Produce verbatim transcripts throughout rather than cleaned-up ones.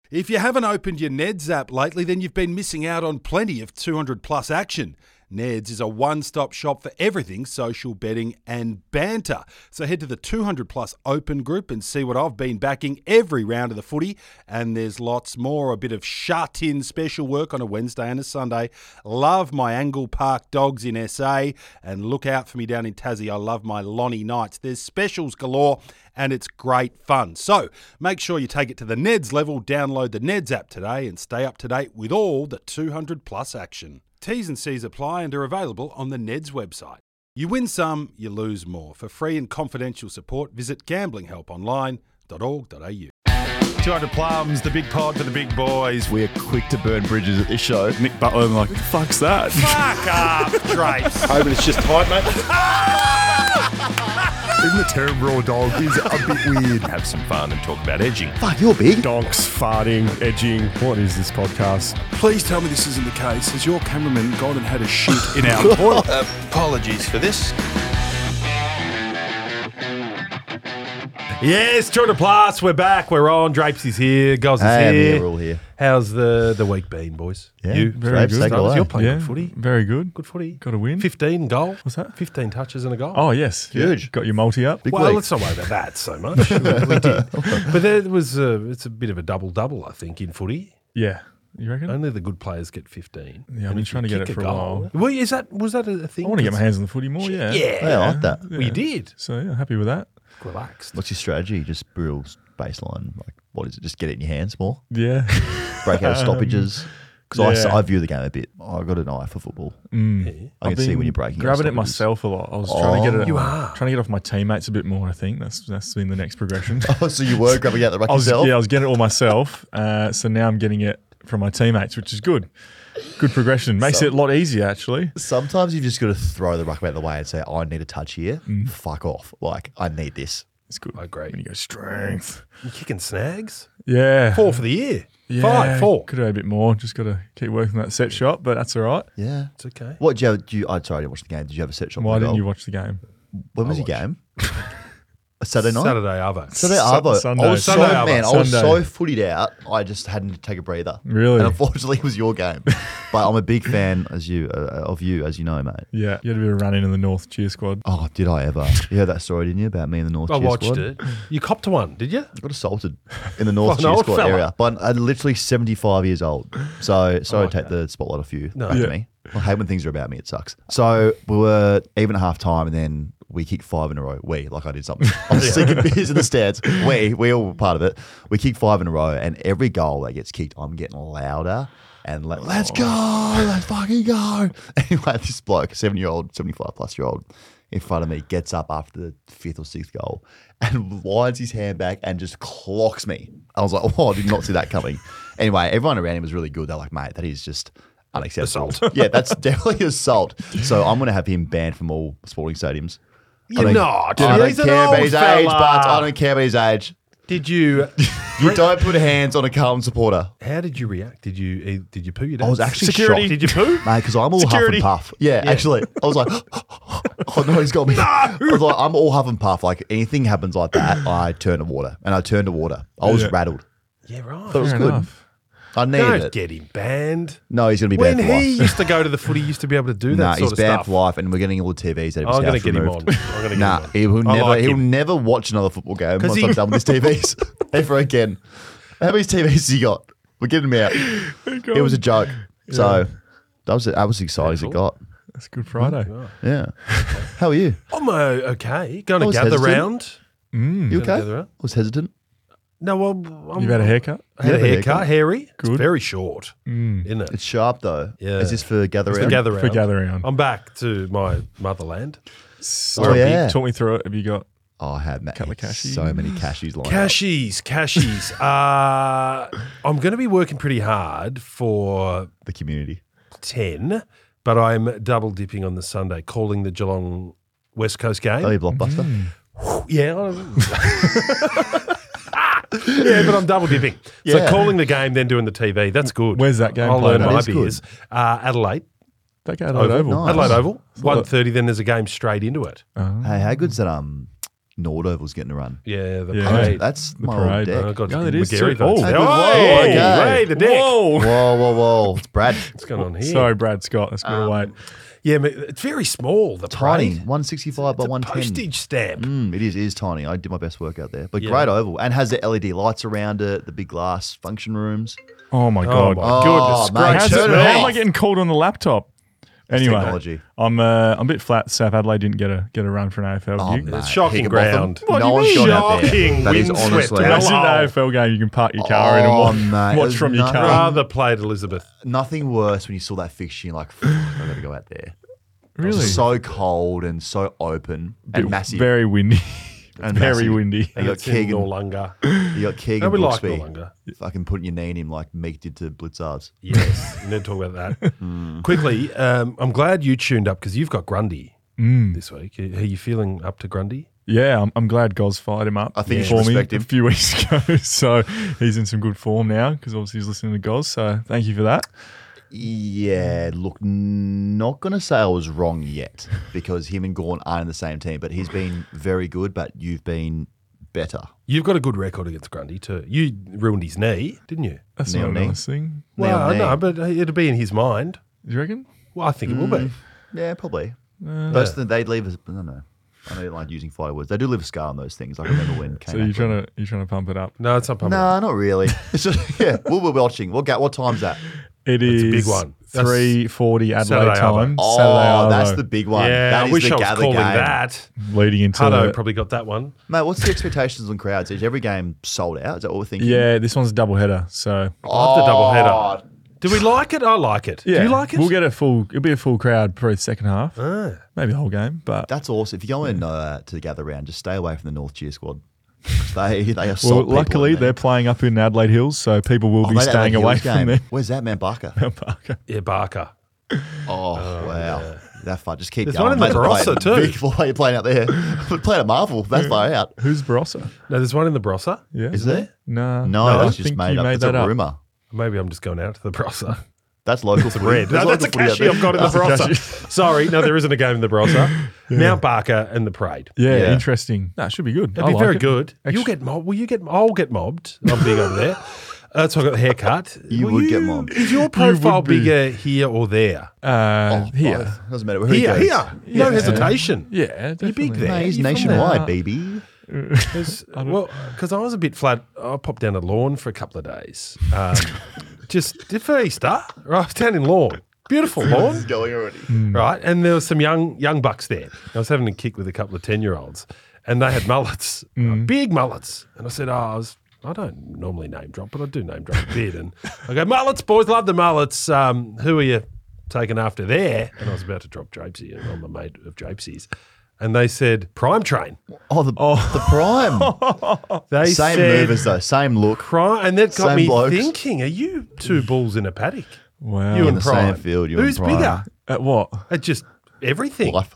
If you haven't opened your Neds app lately, then you've been missing out on plenty of two hundred plus action. Neds is a one-stop shop for everything social betting and banter. So head to the two hundred plus open group and see what I've been backing every round of the footy. And there's lots more, a bit of shut-in special work on a Wednesday and a Sunday. Love my Angle Park Dogs in S A. And look out for me down in Tassie. I love my Lonnie Knights. There's specials galore and it's great fun. So make sure you take it to the Neds level. Download the Neds app today and stay up to date with all the two hundred plus action. T's and C's apply and are available on the Neds website. You win some, you lose more. For free and confidential support, visit gambling help online dot org dot a u. two hundred Plums, the big pod for the big boys. We're quick to burn bridges at this show. Nick Butler, I'm like, what the fuck's that? Fuck up, Drapes. Hoping it's just tight, mate. Even the term raw dog is a bit weird. Have some fun and talk about edging. Fuck, you're big. Dogs, farting, edging. What is this podcast? Please tell me this isn't the case. Has your cameraman gone and had a shit in our toilet? Apologies for this. Yes, two hundred plus, we're back, we're on. Drapes is here, Goz is Hey, I'm here. here, we're all here. How's the, the week been, boys? Yeah, you, very Drapes, good. take it Fellas, away. you're playing Yeah, good footy. very good. Good footy. Got a win. fifteen goal. What's that? fifteen touches and a goal. Oh, yes. Huge. Yeah. Got your multi up. Big well, league. let's not worry about that so much. we did. But there was a, it's a bit of a double-double, I think, in footy. Yeah. You reckon? Only the good players get fifteen. Yeah, I've And been if trying you to get kick it for a goal- while. Well, is that, was that a thing? I want to get my hands on the footy more, yeah. Yeah. Yeah, I like that. Yeah. We did. So, yeah, happy with that. Relaxed. What's your strategy? Just brutal baseline. Like, what is it? Just get it in your hands more. Yeah. Break out of stoppages. Because yeah. I, I view the game a bit. I got an eye for football. Mm. I I've can see been when you're breaking. out grabbing it stoppages. myself a lot. I was trying to get it. You are. Trying to get off my teammates a bit more, I think. That's that's been the next progression. Oh, so you were grabbing out the ruck I was, yourself? yeah, I was getting it all myself. Uh, so now I'm getting it from my teammates, which is good. Good progression. Makes So- it a lot easier, actually. Sometimes you've just got to throw the ruck out of the way and say, I need a touch here. Mm. Fuck off. Like, I need this. It's good. I agree. When you go strength. You kicking snags? Yeah. Four for the year. Yeah, Five, four. Could have a bit more. Just got to keep working that set shot, but that's all right. Yeah. It's okay. What did you have? Do you, I'm sorry, I didn't watch the game. Did you have a set shot? Why for the didn't goal? you watch the game? When was your game? A Saturday night? Saturday Arvo. Saturday Sun- Arvo. Sunday. I was so, Sunday Arvo. man, I was Sunday. so footied out, I just hadn't to take a breather. Really? And unfortunately, it was your game. But I'm a big fan as you uh, of you, as you know, mate. Yeah. You had a bit of run in in the North cheer squad. Oh, did I ever? You heard that story, didn't you, about me in the North I cheer watched squad? it. You copped one, did you? I got assaulted in the North Like an cheer old squad fella. area. But I'm literally seventy-five years old. So sorry Oh, to take okay. the spotlight off you. No. back to Yeah. me. I hate when things are about me. It sucks. So we were even at half time and then we kicked five in a row. We, like I did something. I was sick of beers in the stands. We, we all were part of it. We kicked five in a row and every goal that gets kicked, I'm getting louder and like, let's go, let's fucking go. Anyway, this bloke, seventy-year-old, seventy-five plus year old, in front of me gets up after the fifth or sixth goal and lines his hand back and just clocks me. I was like, oh, I did not see that coming. Anyway, everyone around him was really good. They're like, mate, that is just unacceptable. Assault. Yeah, that's definitely assault. So I'm going to have him banned from all sporting stadiums. You're I don't- not. I don't He's an care about old his fella. age, but I don't care about his age. Did you? You don't put hands on a Carlton supporter. How did you react? Did you? eh, Did you poo your dad? I was actually security. shocked. Did you poo? Mate, because I'm all Security. huff and puff. Yeah, Yeah. actually. I was like, oh no, he's got me. I was like, I'm all huff and puff. Like anything happens like that, I turn to water. And I turned to water. I was Yeah. rattled. Yeah, right. Thought it was Fair good. enough. I needed Don't it. get him banned. No, he's going to be When banned for he life. used to go to the footy, he used to be able to do that Nah, sort he's of banned stuff. for life, and we're getting all the T Vs out of his I'm going house to get him on. removed. I'm going to get Nah, him on. he will I never. like he'll him. never watch another football game 'Cause once he- I'm done with his T Vs ever again. How many T Vs has he got? We're getting him out. It was a joke. So that was that was as exciting as it got. That's Good Friday. Yeah. How are you? I'm uh, okay. Going I to was gather hesitant. round. Mm. You Gonna okay? gather I round. was hesitant. No, well, I'm, You've had a haircut? I had You a have a haircut, haircut? hairy. Good. It's very short, Mm. isn't it? It's sharp though. Yeah. Is this for gather It's round? the gather For round. gather round. I'm back to my motherland. So Oh, yeah. Talk me through it. Have you got Oh, I have, mate. Couple of cashies. So many cashies lined up. Cashies, cashies. uh, I'm going to be working pretty hard for The community. ten, but I'm double dipping on the Sunday, calling the Geelong West Coast game. Oh, you blockbuster. Mm. Yeah. I- yeah, but I'm double dipping. Yeah. So calling the game, then doing the T V. That's good. Where's that game I'll played learn at? my That is good. beers. Uh, Adelaide. Take Adelaide Oval? Nice. Adelaide Oval. So one what- thirty, then there's a game straight into it. Oh. Hey, how good's that um Nordoval's getting a run. Yeah, the Yeah. parade. That's The my parade. old Oh, deck. God, Yeah, it is McGarry too. votes Oh. there. Hey, whoa, Hey, okay. hey, the deck. Whoa. Whoa, whoa, whoa! It's Brad. What's going on here? Sorry, Brad Scott. That's going to wait. Yeah, but it's very small. The Tiny, parade. one sixty-five by It's a one ten. postage stamp. Mm, it is, it is tiny. I did my best work out there, but Yeah. great oval and has the L E D lights around it, the big glass function rooms. Oh, my Oh, God. my Oh, goodness. mate, Great. How's turn it- it how off. am I getting called on the laptop? Anyway, technology. I'm uh, I'm a bit flat. South Adelaide didn't get a get a run for an A F L Oh, gig. mate. It's shocking Higginbotham. ground. What do no you one's mean? gone out there. Shocking That is windswept honestly. hell. Imagine the A F L game, you can park your car in and Oh, watch, mate, watch there's from your nothing- car. Rather played Elizabeth. Nothing worse when you saw that fixture. You're like, "Fuck, I got to go out there. Really? It's so cold and so open and Bit- massive. Very windy. and very massive. windy. You got It's in Keegan. Noarlunga. You got Keegan No, we like Brooksby. Noarlunga. Fucking putting your knee in him like Meek did to Blitzards. Yes, you need to talk about that. Hmm. Quickly, um, I'm glad you tuned up because you've got Grundy Mm. this week. Are you feeling up to Grundy? Yeah, I'm, I'm glad Goz fired him up. I think you for should me respect a him. few weeks ago. So he's in some good form now because obviously he's listening to Goz. So thank you for that. Yeah, look, not going to say I was wrong yet because him and Gorn aren't in the same team, but he's been very good, but you've been better. You've got a good record against Grundy too. You ruined his knee, didn't you? That's Knee not on a knee. nice thing. Well, on knee. no, but it'll be in his mind. Do you reckon? Well, I think it will be. Yeah, probably. Uh, Those th- they'd leave us, I don't know. I don't like using fire words. They do leave a scar on those things. I remember when so you're trying to you're trying to pump it up. No, it's not public. No, not really. It's just, yeah, we'll be watching. What, ga- what time's that? It is a big one. That's three forty Adelaide Saturday time. Arvo. Oh, Saturday that's Arvo, the big one. Yeah, that I is wish the I was gather calling game. that. leading into Hutto the- probably got that one. Mate, what's the expectations on crowds? Is every game sold out? Is that what we're thinking? Yeah, this one's a double header. So I love the double Oh, header. Do we like it? I like it. yeah, Do you like it? We'll get a full. It'll be a full crowd for the second half. Ah. Maybe the whole game, but That's awesome. If you go in uh, to the gather round, just stay away from the North Cheer squad. They they well, assault people luckily in there. they're playing up in Adelaide Hills, so people will Oh, be mate, that staying Hills away game. from there. Where's that, man? Barker. Parker. Yeah, Barker. Oh, wow. That far. Just keep There's going. one in the Mate, they're Barossa playing- too. Big while you're playing out there. We're playing at Marvel. That's far out. Who's Barossa? No, there's one in the Barossa. Yeah, Is there? No, No, I that's just think made you up. made It's that a up. rumour. Maybe I'm just going out to the Barossa. That's local footy. Red. There's No, that's a local footy out cashy I've got in the That's a Barossa. Sorry, no, there isn't a game in the Barossa. Now Barker and the Parade. Yeah, Yeah. interesting. That should be good. It'd I be like very it. good. You'll Extra- get mobbed. Will you get? I'll get mobbed. I'm big over there. Uh, so I got the haircut. You Will would get mobbed. Is your would profile be. bigger here or there? Uh, Oh, here. both. Doesn't matter who Here, he goes. here. No Yeah. hesitation. Yeah, You're definitely. big there. No, he's You from nationwide, there? baby. 'Cause- well, because I was a bit flat. I popped down to Lawn for a couple of days. Um, just for Easter. Right, I was down in Lawn. Beautiful Lawn. Going already. Right, and there was some young young bucks there. I was having a kick with a couple of ten year olds, and they had mullets, uh, big mullets. And I said, "Oh, I was." I don't normally name drop, but I do name drop a bit. And I go, mullets, boys, love the mullets. Um, who are you taking after there? And I was about to drop Japesy, and I'm a mate of Japesy's. And they said, Prime Train. Oh, the, the prime. They Same said, movers, though. Same look. Prime, and that got Same me blokes. thinking, are you two bulls in a paddock? Wow. You In and the Prime. same field, you Who's and Prime. bigger? At what? At just everything. Life.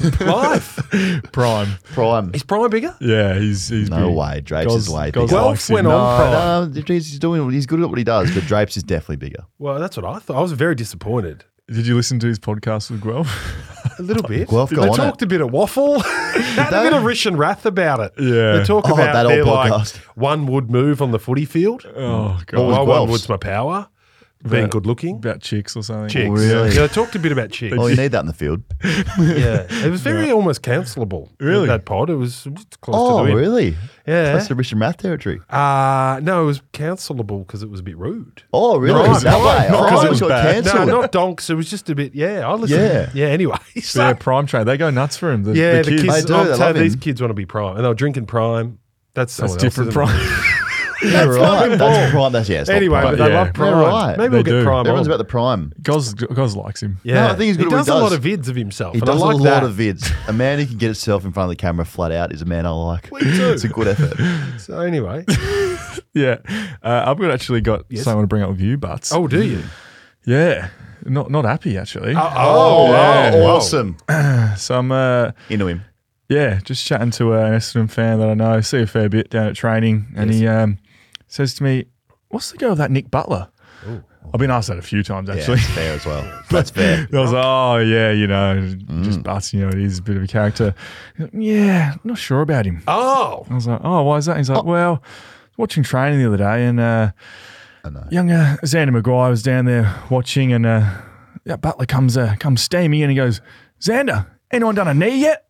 Life. Prime. Prime. Is Prime bigger? Yeah, he's he's No big. way. Drapes Goz- is way Goz bigger. likes Guelph him. went on Prime. No, no, he's doing. He's good at what he does, but Drapes is definitely bigger. Well, that's what I thought. I was very disappointed. Did you listen to his podcast with Guelph? A little bit. Guelph they go on talked it. a bit of waffle. Had a they? bit of Rish and Wrath about it. Yeah. They talk Oh, about that old their like podcast. one would move on the footy field. Oh What god. was Well, one Guelph's? wood's my power. Being About- good looking. About chicks or something. Chicks. Really? Yeah, they talked a bit about chicks. Oh, you need that in the field. yeah. It was very almost cancelable. Really? That pod. It was close Oh, to doing. really? Yeah. That's the Richard Math territory. Uh, no, it was cancelable because it was a bit rude. Oh, really? Prime, Is that Prime, way? Prime. Oh, Because it it was got bad. cancelled. No, not donks. It was just a bit, yeah, I listened. Yeah. Yeah, anyway. So, Yeah, Prime Train. They go nuts for him. The, yeah, the kids. They do, I'll they tell love you, these him. kids want to be Prime. And they were drinking Prime. That's, That's someone different else, isn't it? Prime. Yeah, right. That's prime. That's yeah. It's not Anyway, prime. but they Yeah. love Prime. Yeah, right. Maybe They we'll get do. Prime Everyone's on. about the prime. Goz, Goz likes him. Yeah, No, I think he's good he at what does he a lot does. of vids of himself. He and does I like a lot that. of vids. A man who can get himself in front of the camera flat out is a man I like. Me too. It's a good effort. So anyway, Yeah. Uh, I've got actually got Yes. something to bring up with you, Butts. oh, do you? Yeah. Not not happy actually. Oh, yeah. oh, awesome. So I'm uh Into him. yeah, just chatting to uh, an Essendon fan that I know, see a fair bit down at training, and he um, says to me, "What's the go of that Nick Butler?" I've been asked that a few times Yeah, actually. that's fair as well. That's fair. I was like, oh yeah, you know, just Butts, you know, he's a bit of a character. He's like, yeah, not sure about him. Oh, I was like, oh, why is that? He's like, well, watching training the other day, and uh, younger Xander Maguire was down there watching, and uh, yeah, Butler comes uh, comes steaming in and he goes, Xander, anyone done a knee yet?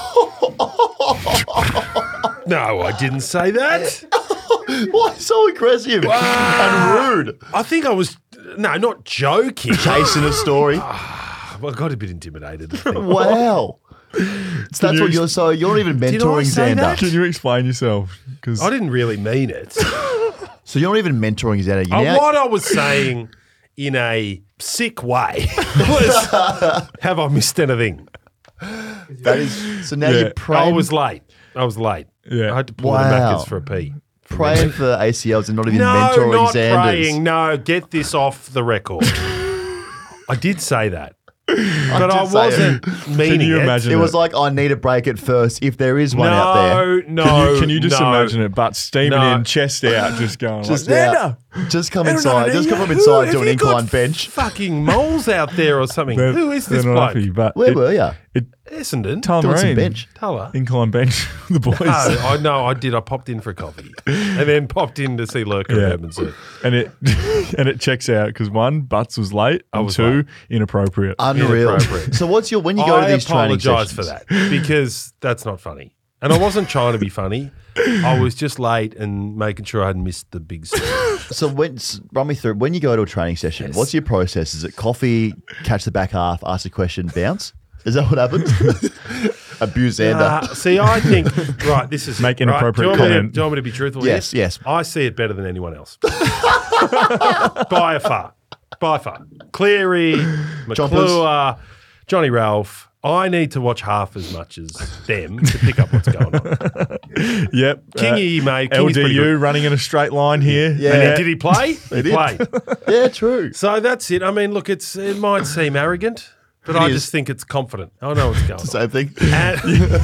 no, I didn't say that. Why so aggressive and rude? I think I was, no, not joking. Chasing a story. Well, I got a bit intimidated. I think. Wow. So that's you what ex- you're. So you're not even Did I mentoring say Xander. that? Can you explain yourself? Because I didn't really mean it. So you're not even mentoring Xander. You Uh, now, what I was saying in a sick way was, have I missed anything? that is. So now Yeah. you're I praying. was late. I was late. Yeah. I had to pull Wow. the Maccas for a pee. praying for A C Ls and not even No, mentoring not Xanders. praying. No, get this off the record. I did say that, but I did say it. wasn't meaning you it. imagine It was like, I need a break at first if there is one no, out there. no. Can you, can you just no. imagine it? But steaming No. in, chest out, just going Just like, out. Xander! Just come Everyone inside. know, Just come from who- inside have to an you got incline bench. Fucking moles out there or something. They're- Who is this they're not bloke? happy, but Where it, were you? it, Essendon. Tulla Doing some Marine, bench. Tulla. incline bench, the boys. No, I know I did. I popped in for a coffee and then popped in to see Lurker Yeah. and Herman Zoo. And it and it checks out because one, Butts was late, and was two, late. inappropriate. Unreal. Inappropriate. So what's your when you go I to these training apologise sessions? for that because that's not funny. And I wasn't trying to be funny. I was just late and making sure I hadn't missed the big story. So when s- run me through when you go to a training session, what's your process? Is it coffee, catch the back half, ask a question, bounce? Is that what happens? Abuse Xander. Uh, see, I think, right, this is Make it, right? inappropriate do you want me to- comment. do you want me to be truthful Yes, here? yes. I see it better than anyone else. By a far. By far. Cleary, McClure, Johnny Ralph. I need to watch half as much as them to pick up what's going on. Yep. Kingy, mate. L Kingy's D pretty U good. running in a straight line here. Yeah. And did he play? He did. played. Yeah, true. So that's it. I mean, look, it's it might seem arrogant, but It I is. just think it's confident. I know what's going on. Same thing. And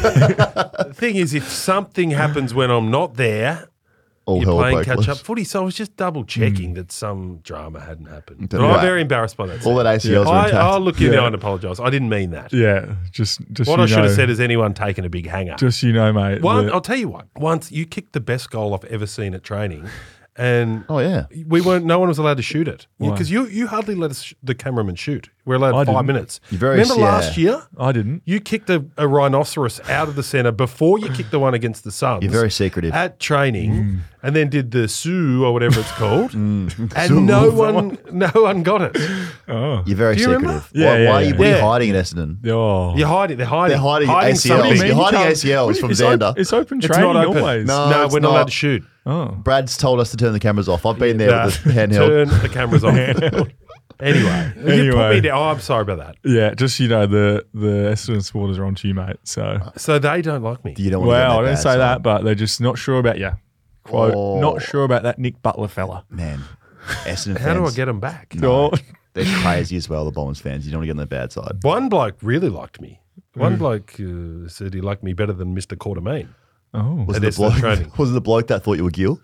the thing is, if something happens when I'm not there, All you're hell playing break catch loose. up footy. So I was just double checking that some drama hadn't happened. But Don't I'm worry. very embarrassed by that. All that A C Ls are I, intact. I'll look you in the Yeah. eye and apologise. I didn't mean that. Yeah. Just, just What you I should know, have said is anyone taking a big hanger. Just you know, mate. One, that- I'll tell you what. Once you kicked the best goal I've ever seen at training, and Oh yeah. we weren't. No one was allowed to shoot it Why? because you you hardly let us, the cameraman shoot. We're allowed I five didn't. minutes. You're very- Remember yeah. last year? I didn't. You kicked a, a rhinoceros out of the centre before you kicked the one against the Suns. You're very secretive. At training, Mm. and then did the Sioux or whatever it's called, and no one, no one got it. Oh. You're very Do you remember? secretive. Yeah, why, yeah, why are you, yeah. what are you Yeah. hiding in Essendon? Oh. You're hiding. They're hiding. They're hiding A C Ls. something. You're You hiding can't- A C Ls from it's Xander. Op- it's open It's training not open. always. No. No, it's we're not not. allowed to shoot. Oh. Brad's told us to turn the cameras off. I've been there Nah, with the handheld. Turn the cameras off. Anyway, you put Anyway. me down. Oh, I'm sorry about that. Yeah, just you know, the the Essendon supporters are onto you, mate. So, So they don't like me. You don't want to well, I go didn't bad say side. that, but they're just not sure about you. Quote, Oh. not sure about that Nick Butler fella. Man, Essendon How do I fans, get them back? Oh, they're crazy as well, the Bombers fans. You don't want to get on their bad side. One bloke really liked me. Hmm. One bloke uh, said he liked me better than Mister Quartermain. oh. Was At it, the Essendon bloke, training. was it the bloke that thought you were Gil?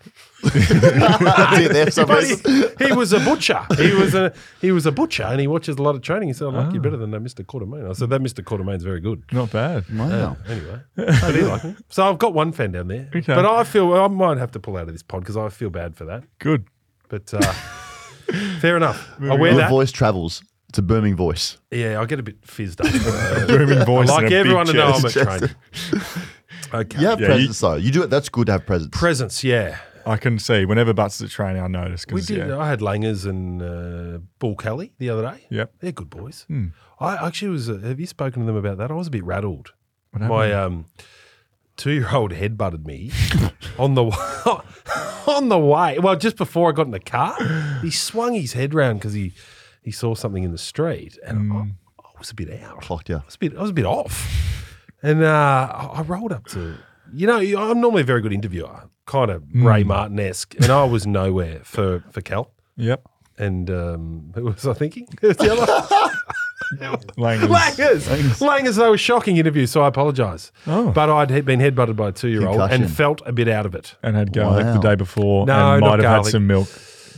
That's it, there for some But he, reason. he was a butcher. He was a he was a butcher, and he watches a lot of training. He said, "I like Ah. you better than that Mister Quartermain." I said, "That Mister Quartermain's very good." Not bad. Wow. Anyway, but he liked me. So I've got one fan down there, Okay. but I feel I might have to pull out of this pod because I feel bad for that. Good. But uh, fair enough. I wear Your that. voice travels. It's a booming voice. Yeah, I get a bit fizzed up. Booming I voice. like and a everyone to big know I'm chest. at training. Okay. You have Yeah, presence, though. You do it. That's good to have presence. Presence, yeah. I can see whenever Butts is at training, I notice. We 'cause, did. Yeah. I had Langers and uh, Bull Kelly the other day. Yep. They're good boys. Hmm. I actually was. Uh, have you spoken to them about that? I was a bit rattled. What My happened? um, two-year-old headbutted me on the on the way. Well, just before I got in the car, he swung his head round because he he saw something in the street, and Hmm. I, I was a bit out. Clocked you. I was a bit, I was a bit off. And uh, I I rolled up to, you know, I'm normally a very good interviewer, kind of Ray Martin-esque, and I was nowhere for, for Cal. Yep. And um, who was I thinking? Who was the other? Langers. Langers. Langers, though, was a shocking interview, so I apologise. Oh. But I'd he- been headbutted by a two-year-old Concussion. and felt a bit out of it. And had garlic Wow. the day before No, and not might have had garlic. some milk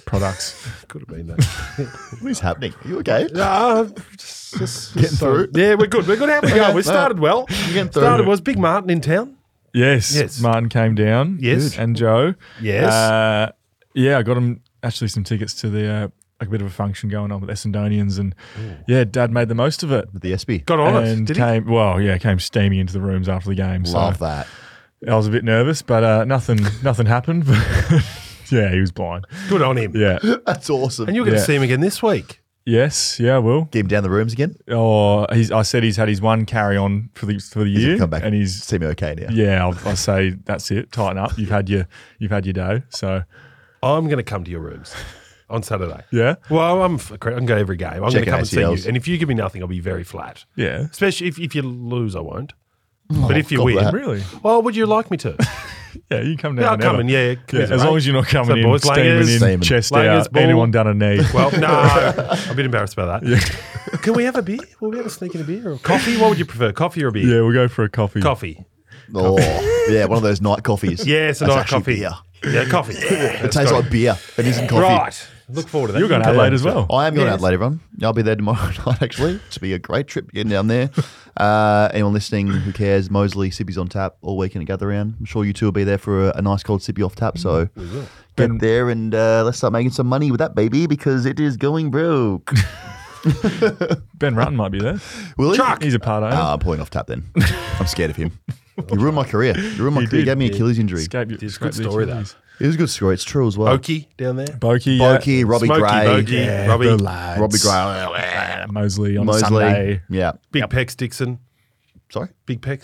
products. Could have been that. What is happening? Are you okay? No, just, just, Getting just, through? Yeah, we're good. We're good. How we go? We started well. getting through. Started was Big Martin in town. Yes, Yes. Martin came down. Yes. and Joe. Yes. Uh, yeah, I got him actually some tickets to the uh, like a bit of a function going on with Essendonians, and yeah, Dad made the most of it. With the S B. Got on it. and Did he? came well, yeah, came steaming into the rooms after the game. Love so that. I was a bit nervous, but uh, nothing, nothing happened. Yeah, he was blind. Good on him. Yeah. That's awesome. And you're going to Yeah. see him again this week. Yes. Yeah, I will. Get him down the rooms again. Or he's. I said he's had his one carry on for the for the He's year, come back and he's. see me okay now. Yeah, I'll, I'll say that's it. Tighten up. You've had your you've had your dough. So I'm going to come to your rooms on Saturday. yeah, Well, I'm f- I can go every game. I'm going to Checking come and see A C Ls. you. And if you give me nothing, I'll be very flat. yeah. Especially if, if you lose, I won't. But if you God win, bless. Really? well, would you like me to? Yeah, you come down. Yeah, I'll whenever. come in. Yeah, Yeah, as long as you're not coming So, in boys, steaming Langers, in, Steaming. chest Langers, out, ball. anyone done a knee. Well, no, I'm a bit embarrassed about that. Yeah. Can we have a beer? Will we have a sneak in a beer or coffee? What would you prefer, coffee or a beer? Yeah, we'll go for a coffee. Coffee. Oh, yeah, one of those night coffees. Yeah, it's a That's night actually coffee. beer. Yeah, coffee. It tastes like beer. It isn't coffee. Right. Look forward to that. You're going to Adelaide as well. I am going to Yes. Adelaide, everyone. I'll be there tomorrow night, actually. It's be a great trip getting down there. Uh, anyone listening, who cares? Mosley, Sippy's on tap all weekend at Gather Round. I'm sure you two will be there for a, a nice cold Sippy off tap. So get Ben- there and uh, let's start making some money with that, baby, because it is going broke. Ben Rutten might be there. Will he? Chuck. He's a part owner. Ah, I'm pulling off tap then. I'm scared of him. He ruined my career. He ruined my He career. He did. gave me Achilles injury. Escape, It's a escape good the story, though. Achilles. It was a good story. It's true as well. Okie down there. Bokey, yeah. Bokey, Robbie Smokey, Gray, Bokey, Yeah, Robbie. the lads. Robbie Gray, Uh, Mosley on Mosley. Sunday. Yeah. Big Pex Dixon. Sorry? Big Pex.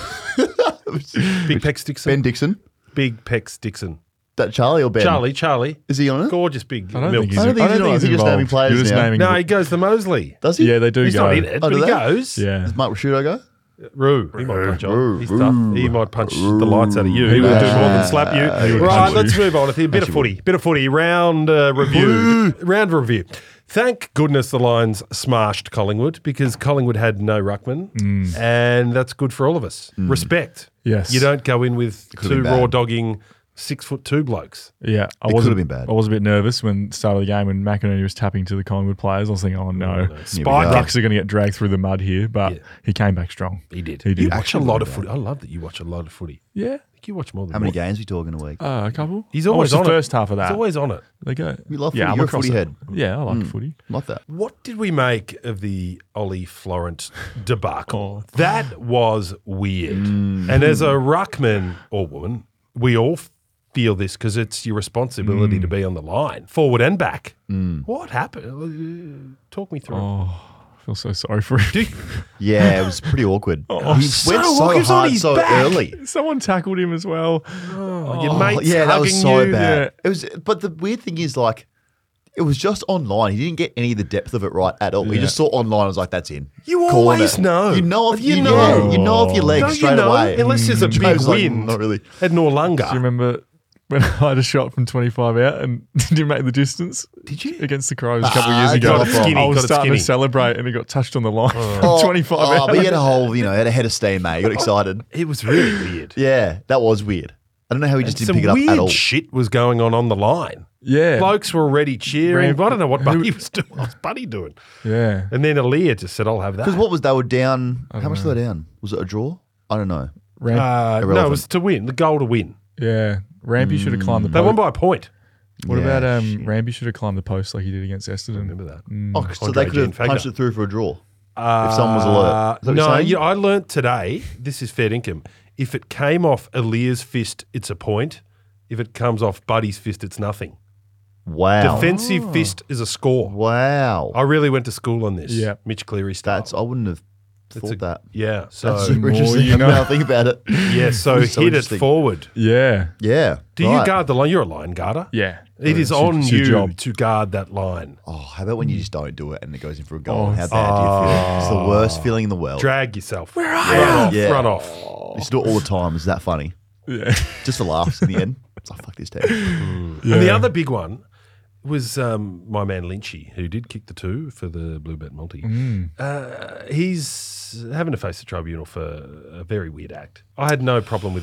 Big Pex Dixon. Ben Dixon. Big Pex Dixon. That Charlie or Ben? Charlie, Charlie. Is he on it? Gorgeous big I don't milk. think he's, I don't think I he's don't involved. think He's just naming involved. players You're just now. naming No, the- he goes to Mosley. Does he? Yeah, they do He's go. not in it, Oh, but do he they? goes. Yeah. Does Mike Rashudo go? Roo, he might punch Roo, on. He's Roo. tough. He might punch the lights out of you. He will do more than slap you. would Right, punch let's you. move on. A bit of Actually footy. Bit of footy. Round uh, review. Round review. Thank goodness the Lions smashed Collingwood because Collingwood had no ruckman, and that's good for all of us. Respect. Yes. You don't go in with Could've two been bad. raw dogging six foot two blokes. Yeah, I It was could've been bad. I was a bit nervous when start of the game when McInerney was tapping to the Collingwood players. I was thinking, oh no, Spike. Rucks are going to get dragged through the mud here, but Yeah. he came back strong. He did. He did. You watch a Actually lot really of bad. footy. I love that you watch a lot of footy. I Yeah, think you watch more than How many me. games are we talking a week? uh, a couple. He's I always watched on the it. first half of that. He's always on it. They go. We love yeah, footy. I'm You're a across footy it. head. Yeah, I like footy. Like that. What did we make of the Ollie Florent debacle? Oh. That was weird. And as a ruckman or woman, we all feel this because it's your responsibility to be on the line, forward and back. What happened? Uh, Talk me through. it. Oh, I feel so sorry for him. Do you- Yeah, it was pretty awkward. Oh, he so went awkward. so He was on hard his so back. early. Someone tackled him as well. oh, your Oh, mate's yeah, that was hugging so you. bad. Yeah. It was, but the weird thing is, like, it was just online. He didn't get any of the depth of it right at all. He Yeah. just saw online. I was like, "That's in." You Calling always it. know. You know if You you, know. yeah, you know if your legs Don't straight you know? away. Unless there's a Mm. big I was like, wind not really. at Noarlunga. Do you remember when I had a shot from twenty-five out and didn't make the distance? Did you? Against the Crows a couple of Ah, years ago. got it skinny, I was got it starting skinny. to celebrate and he got touched on the line Oh, from twenty-five oh, out. but he had a whole, you know, had a head of steam, mate. He got excited. It was really weird. Yeah, that was weird. I don't know how he just And didn't some pick it up weird at all. shit was going on on the line. Yeah. Blokes were already cheering. Ram- I don't know what who- Buddy was doing. What's Buddy doing? Yeah. And then Aaliyah just said, I'll have that. Because what was they were down? How much were they down? Was it a draw? I don't know. Ramp, Uh, no, Irrelevant. it was to win, the goal to win. yeah. Rampy should have climbed the They post. won by a point. What Yeah, about um, shit. Rampy should have climbed the post like he did against Essendon? Remember that? Oh, so Andre they could have Jean punched Fagner. it through for a draw. Uh, If someone was alert. Is that what no, you're saying? you know, I learnt today, this is fair dinkum, if it came off Aaliyah's fist, it's a point. If it comes off Buddy's fist, it's nothing. Wow. Defensive fist is a score. Wow. I really went to school on this. Yeah. Mitch Cleary style. That's I wouldn't have That's thought a- that. Yeah. So, That's super more interesting. you I know. now think about it. yeah, so, That's so hit it interesting. forward. Yeah. Yeah. Do you right. guard the line? You're a line guarder. Yeah. It is It's your- on it's your you job. to guard that line. Oh, how about when you just don't do it and it goes in for a goal? Oh, how bad do you feel? It's the worst feeling in the world. Drag yourself. Where are Run off. Yeah. Run off. You used to do it all the time. Is that funny? Yeah. Just for laughs in the end. It's like, fuck this team. And the Yeah. other big one was um, my man Lynchy, who did kick the two for the Bluebet Multi. Mm. Uh, he's having to face the tribunal for a very weird act. I had no problem with that.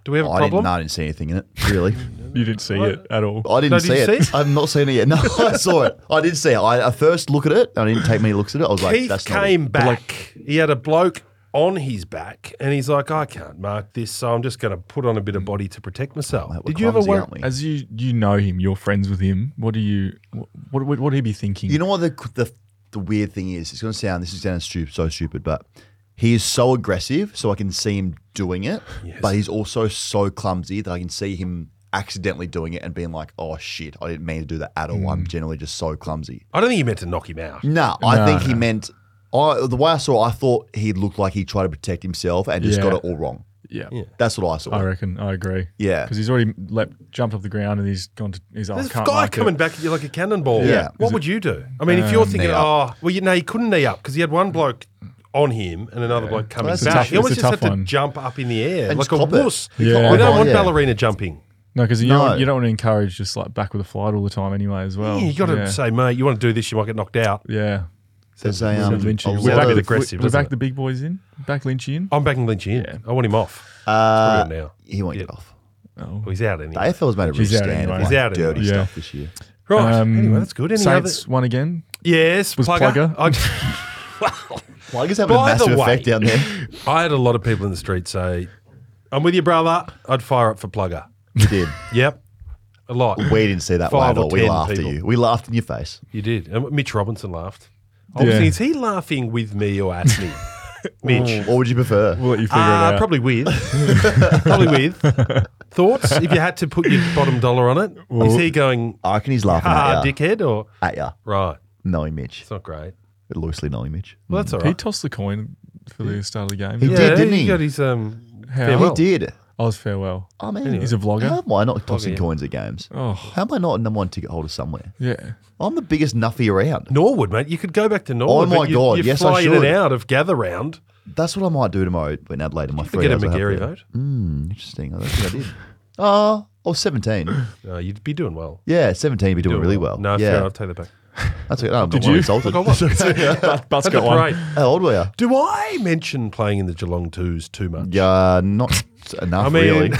Do we have a I didn't, problem? no, I didn't see anything in it, really. You didn't see it at all. I didn't No, see did you it. see it? I've not seen it yet. No, I saw it. I did see it. I, I first look at it. I didn't take many looks at it. I was like, Keith that's not came it. back. He had a bloke on his back, and he's like, I can't mark this, so I'm just going to put on a bit of body to protect myself. Mate, we're Did you ever clumsy, worry? aren't we? As you you know him, you're friends with him. What do you what what what would he be thinking? You know what the, the the weird thing is? It's going to sound, this is sound stupid, so stupid, but he is so aggressive, so I can see him doing it, Yes. but he's also so clumsy that I can see him accidentally doing it and being like, oh shit, I didn't mean to do that at all. Mm. I'm generally just so clumsy. I don't think he meant to knock him out. No, I No, think he no. meant, I, the way I saw it, I thought he looked like he tried to protect himself and just Yeah. got it all wrong. yeah. That's what I saw. I reckon. I agree. Yeah. because he's already leapt, jumped off the ground and he's gone to. He's oh, There's I a can't guy mark coming it. back at you like a cannonball. Yeah. What Is would you do? I mean, if you're thinking, knee oh, up. well, you know, he couldn't knee up because he had one bloke on him and another bloke coming That's a back. tough- he almost it's a just tough had to one. jump up in the air And like just a cop it. wuss. Yeah. We don't want Yeah. ballerina jumping. No, because you No. don't you don't want to encourage just like back with a flight all the time anyway as well. Yeah, you got to yeah. say, mate, you want to do this, you might get knocked out. yeah. There's a, So um, Lynchy. a We're lot back back, with of- aggressive, we're isn't back it? the big boys in. Back Lynchy in. I'm backing Lynchy in. Yeah. I want him off. uh, Probably now. he won't Yeah. get off. Oh. Well, he's out The anyway. A F L's made a real He's out stand anyway. of He's like out dirty anyway. stuff this year. Right. Um, anyway, that's good. Any Saints other? won again. Yes, Was Plugger. Plugger? Well, I guess having a By the massive way- effect down there. I had a lot of people in the street say, I'm with you, brother. I'd fire up for Plugger. You did. Yep. A lot. We didn't see that way Five at or all. We ten laughed people. at you. We laughed in your face. You did. And Mitch Robinson laughed. I was Yeah. thinking, is he laughing with me or at me? Mitch. What would you prefer? We'll let you figure Uh, it out. probably with. probably with. Thoughts? If you had to put your bottom dollar on it, is he going, I reckon he's laughing ah, at you. dickhead? Or, At you. right. Knowing Mitch. It's not great. Loosely knowing Mitch. Well, that's all He right. tossed the coin for the start of the game. He yeah, did, didn't he? got his um, How? farewell. He did. I was farewell. I mean, He's a vlogger. How am I not tossing yeah. coins at games? Oh, How am I not a number one ticket holder somewhere? yeah. I'm the biggest nuffy around. Norwood, mate. You could go back to Norwood. Oh my but you, God, You yes, fly I in and should. out of gather round. That's what I might do tomorrow in Adelaide in my free Forget a hours I have McGarry there. vote. Hmm, interesting. I don't think I did. Oh, or seventeen. No, you'd be doing well. Yeah, seventeen would be doing, really well. No, yeah. fair. I'll take that back. That's okay. No, I'm Did not you? insulted. Look, I was. Butts At the got one. parade. How old were you? Do I mention playing in the Geelong twos too much? Yeah, not enough I mean, really.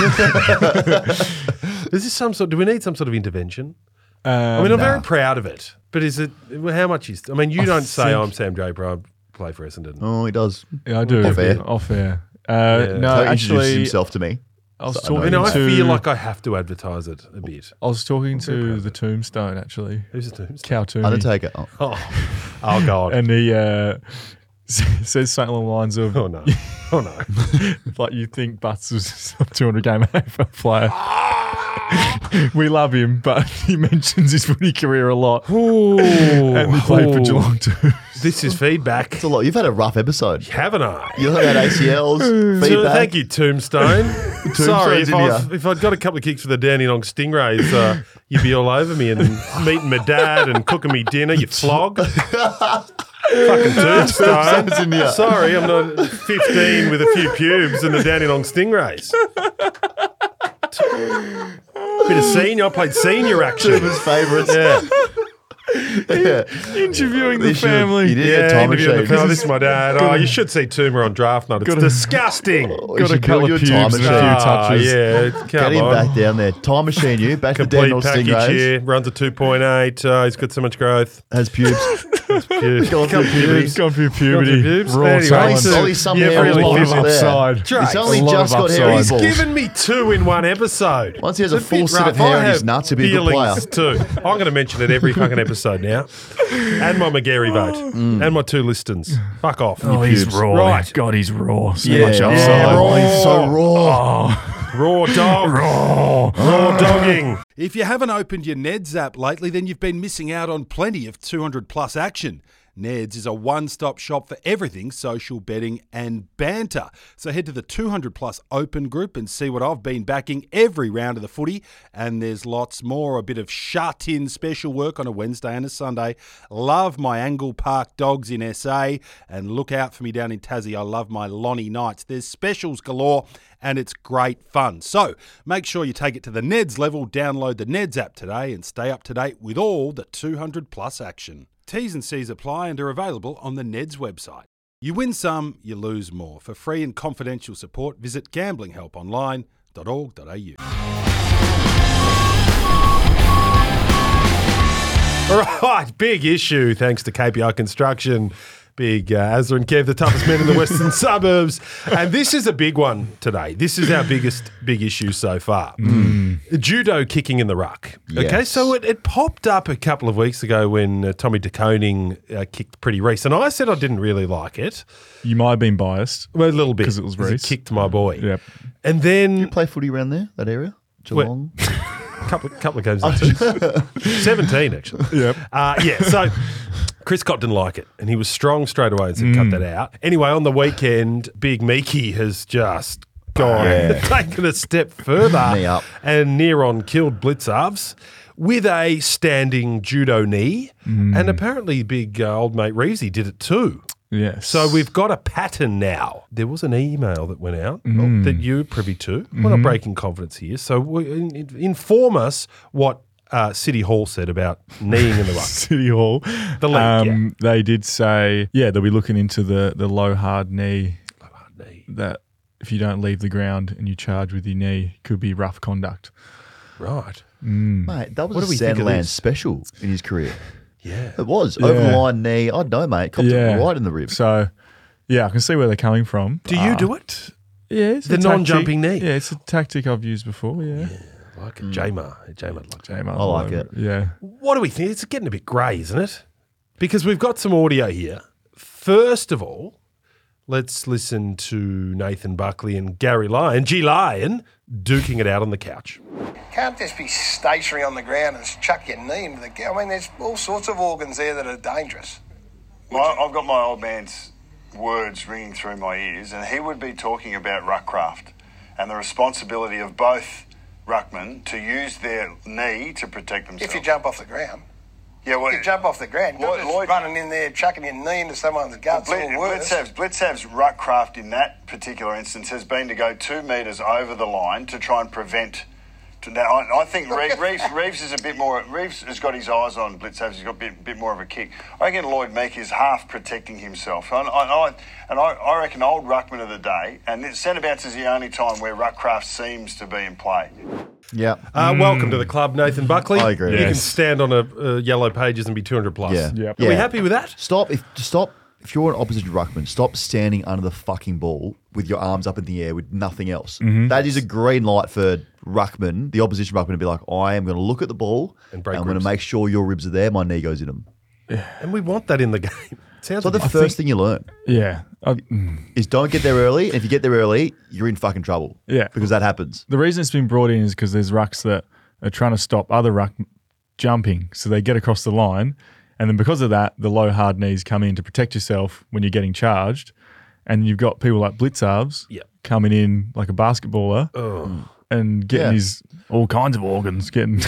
is this some sort? Do we need some sort of intervention? Um, I mean, I'm very proud of it, but is it? Well, how much is? I mean, you I don't say think- I'm Sam Draper. I play for Essendon. Oh, he does. yeah, I do. Off air. Off air. Uh, Yeah. No, So he introduces actually, himself to me. I was So I talking I mean, I to. feel like I have to advertise it a bit. I was talking very proud to of the it. Tombstone actually. Who's the who's Cow Toomey. Undertaker. Oh. Oh, oh God. And he uh, says something along the lines of, oh no. Oh no. like, you think Butts was a two hundred game A F L player. We love him, but he mentions his footy career a lot. And he played for Ooh. Geelong too. This is feedback, It's a lot. You've had a rough episode. haven't I? You had A C Ls, So, feedback. thank you, Tombstone. Sorry, if, in I've, here. if I'd got a couple of kicks for the Dandenong Stingrays, uh, you'd be all over me and meeting my dad and cooking me dinner, you flog. Fucking Tombstone's in Tombstone. here. Sorry, I'm not fifteen with a few pubes and the Dandenong Stingrays. Bit of senior. I played senior Two action. of his favourites. Yeah. Yeah. Interviewing the You should- family. You did Yeah, a time interviewing machine. the- oh, this is my dad. Oh, you should see Toomer on draft night. It's Gotta- disgusting. You Got a should couple build of your time pubes and a machine. few Ah, touches. yeah, Get come him on. back down there. Time machine you. Back to Complete Daniel package Stingrays. here. Runs a two point eight. Uh, he's got so much growth. Has pubes. Pubes. Gone through puberty. Gone through puberty. Gone through pubes. Raw Anyway, talent. so- Only some Yeah, hair really balls gives there. upside. He's only A lot just of got hairy upside. He's balls. given me two in one episode. Once he has a It's full bit set of rough. hair I on his have nuts, he'll be a good feelings Too. I'm going to mention it every fucking episode now. And my McGarry vote. And my two listings. Fuck off. Oh, he's pubes. raw. Right. God, he's raw. So Yeah, much yeah, upside. oh, he's so raw. Raw dog. Raw. Raw dogging. If you haven't opened your Neds app lately, then you've been missing out on plenty of two hundred plus action. Neds is a one-stop shop for everything social betting and banter. So head to the two hundred plus open group and see what I've been backing every round of the footy. And there's lots more, a bit of shut-in special work on a Wednesday and a Sunday. Love my Angle Park dogs in S A. And look out for me down in Tassie. I love my Lonnie Knights. There's specials galore and it's great fun. So make sure you take it to the Neds level. Download the Neds app today and stay up to date with all the two hundred plus action. T's and C's apply and are available on the Neds website. You win some, you lose more. For free and confidential support, visit gambling help online dot org dot a u. All right, big issue thanks to K P I Construction. Big uh, Azza and Kev, the toughest men in the western suburbs. And this is a big one today. This is our biggest big issue so far. Mm. Judo kicking in the ruck. Okay, Yes. so it, it popped up a couple of weeks ago when uh, Tommy De Koning uh, kicked Pretty Reese. And I said I didn't really like it. You might have been biased. Well, a little bit. 'Cause it was he Reese. kicked my boy. Yep. And then Play footy around there, that area? Geelong? a couple, couple of games later. seventeen, actually. Yep. Uh, yeah, so Chris Cott didn't like it, and he was strong straight away and said, cut that out. Anyway, on the weekend, Big Meeky has just gone, Yeah. taken a step further Knee up. and near on killed Blitzarves with a standing judo knee. And apparently big uh, old mate Reevesy did it too. Yes. So we've got a pattern now. There was an email that went out that you were privy to. We're not breaking confidence here. So we, in, in- inform us what uh, City Hall said about kneeing in the ruck. City Hall. The league, um, They did say, yeah, they'll be looking into the, the low hard knee Knee. that if you don't leave the ground and you charge with your knee, could be rough conduct. Right. Mate, that was What a do we think of Sandland this? special in his career. Yeah. It was. Over the Yeah. line knee. I don't know, mate. Copped Yeah. it right in the ribs. So, yeah, I can see where they're coming from. Do you do it? Yeah, it's The a tactic. non-jumping knee? Yeah, it's a tactic I've used before, yeah. I like it. J-Mar. J-Mar like that. J-Mar I all like over it. Yeah. What do we think? It's getting a bit grey, isn't it? Because we've got some audio here. First of all, let's listen to Nathan Buckley and Gary Lyon, G Lyon, duking it out on the couch. Can't just be stationary on the ground and chuck your knee into the ground. I mean, there's all sorts of organs there that are dangerous. My, I've got my old man's words ringing through my ears, and he would be talking about ruckcraft and the responsibility of both ruckmen to use their knee to protect themselves. If you jump off the ground. yeah, well, If you jump off the ground, you're Lloyd- not just Lloyd- running in there, chucking your knee into someone's guts Blit- or worse. Blitzav's, Blitzav's ruckcraft in that particular instance has been to go two metres over the line to try and prevent. To, now, I, I think Reeves, Reeves, Reeves is a bit more. Reeves has got his eyes on Blitzav's. He's got a bit, bit more of a kick. I reckon Lloyd Meek is half protecting himself. And I, I, and I, I reckon old ruckman of the day, and centre bounce is the only time where ruckcraft seems to be in play. Yeah. Uh, Welcome to the club, Nathan Buckley. I agree. You can Yes. stand on a uh, yellow pages and be two hundred plus. Yeah. Yep. Are we Yeah. happy with that? Stop. If stop. If you're an opposition ruckman, stop standing under the fucking ball with your arms up in the air with nothing else. Mm-hmm. That is a green light for ruckman, the opposition ruckman, to be like, I am going to look at the ball And and, break I'm going ribs. to make sure your ribs are there. My knee goes in them. And we want that in the game. Sounds So a the bit- first thing you learn Yeah. I, mm. is don't get there early. And if you get there early, you're in fucking trouble. Yeah. Because that happens. The reason it's been brought in is because there's rucks that are trying to stop other ruck jumping. So they get across the line. And then because of that, the low hard knees come in to protect yourself when you're getting charged. And you've got people like Blitzarves Yep. coming in like a basketballer and getting Yeah. his all kinds of organs getting.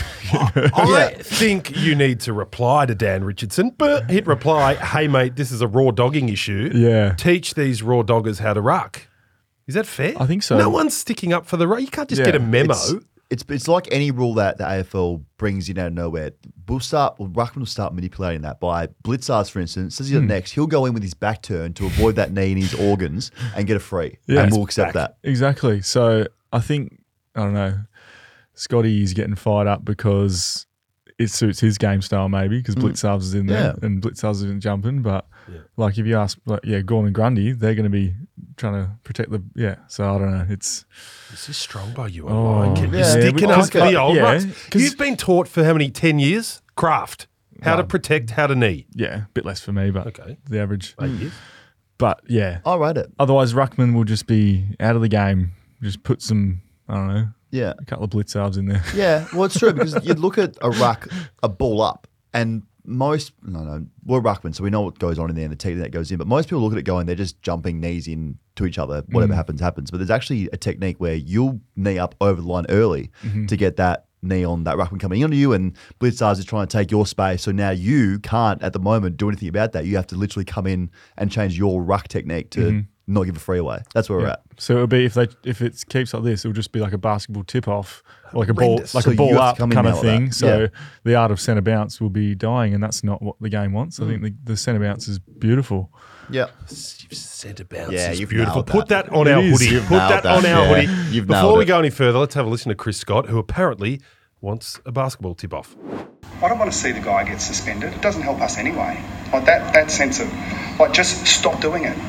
I think you need to reply to Dan Richardson, but hit reply, hey, mate, this is a raw dogging issue. Yeah. Teach these raw doggers how to ruck. Is that fair? I think so. No one's sticking up for the ruck. You can't just Yeah. get a memo. It's, it's it's like any rule that the A F L brings in out of nowhere. We'll start, well, ruckman will start manipulating that by Blitzarves, for instance, says he's Hmm. up next. He'll go in with his back turn to avoid that knee in his organs and get a free. Yeah. and we'll accept that. Exactly. So I think, I don't know, Scotty is getting fired up because it suits his game style maybe because Blitzarves is in there Yeah. and Blitzarves isn't jumping. But like if you ask, like, yeah, Gorn and Grundy, they're going to be trying to protect the, yeah. So I don't know. It's, This is strong by you. Oh, I like it. You're yeah, sticking we up like for the it. old Yeah, rucks. 'cause- You've been taught for how many, ten years? Craft. How to protect, how to knee. yeah, a bit less for me, but Okay. the average. Eight years. But yeah, I'll rate it. otherwise Ruckman will just be out of the game. Just put some, I don't know, Yeah. a couple of Blitzarves in there. Yeah, well, it's true because you look at a ruck, a ball up, and most, no, no, we're ruckmen, so we know what goes on in there and the technique that goes in, but most people look at it going, they're just jumping knees in to each other. Whatever happens, happens. But there's actually a technique where you'll knee up over the line early to get that knee on that ruckman coming onto you, and Blitzarves is trying to take your space, so now you can't, at the moment, do anything about that. You have to literally come in and change your ruck technique to not give a free away. That's where we're at. So it'll be if they if it keeps like this, it'll just be like a basketball tip off like a ball, horrendous. like So a you ball have to up come in kind now of with thing. that. So Yeah. the art of centre bounce will be dying, and that's not what the game wants. I think the, the centre bounce is beautiful. Yeah. Centre bounce Yeah, is you've beautiful. nailed Put that. that on It our is. hoodie. You've Put nailed that, on that. our Yeah, hoodie. you've Before nailed we it. go any further, let's have a listen to Chris Scott, who apparently wants a basketball tip-off. I don't want to see the guy get suspended. It doesn't help us anyway. Like that, that sense of, like, just stop doing it.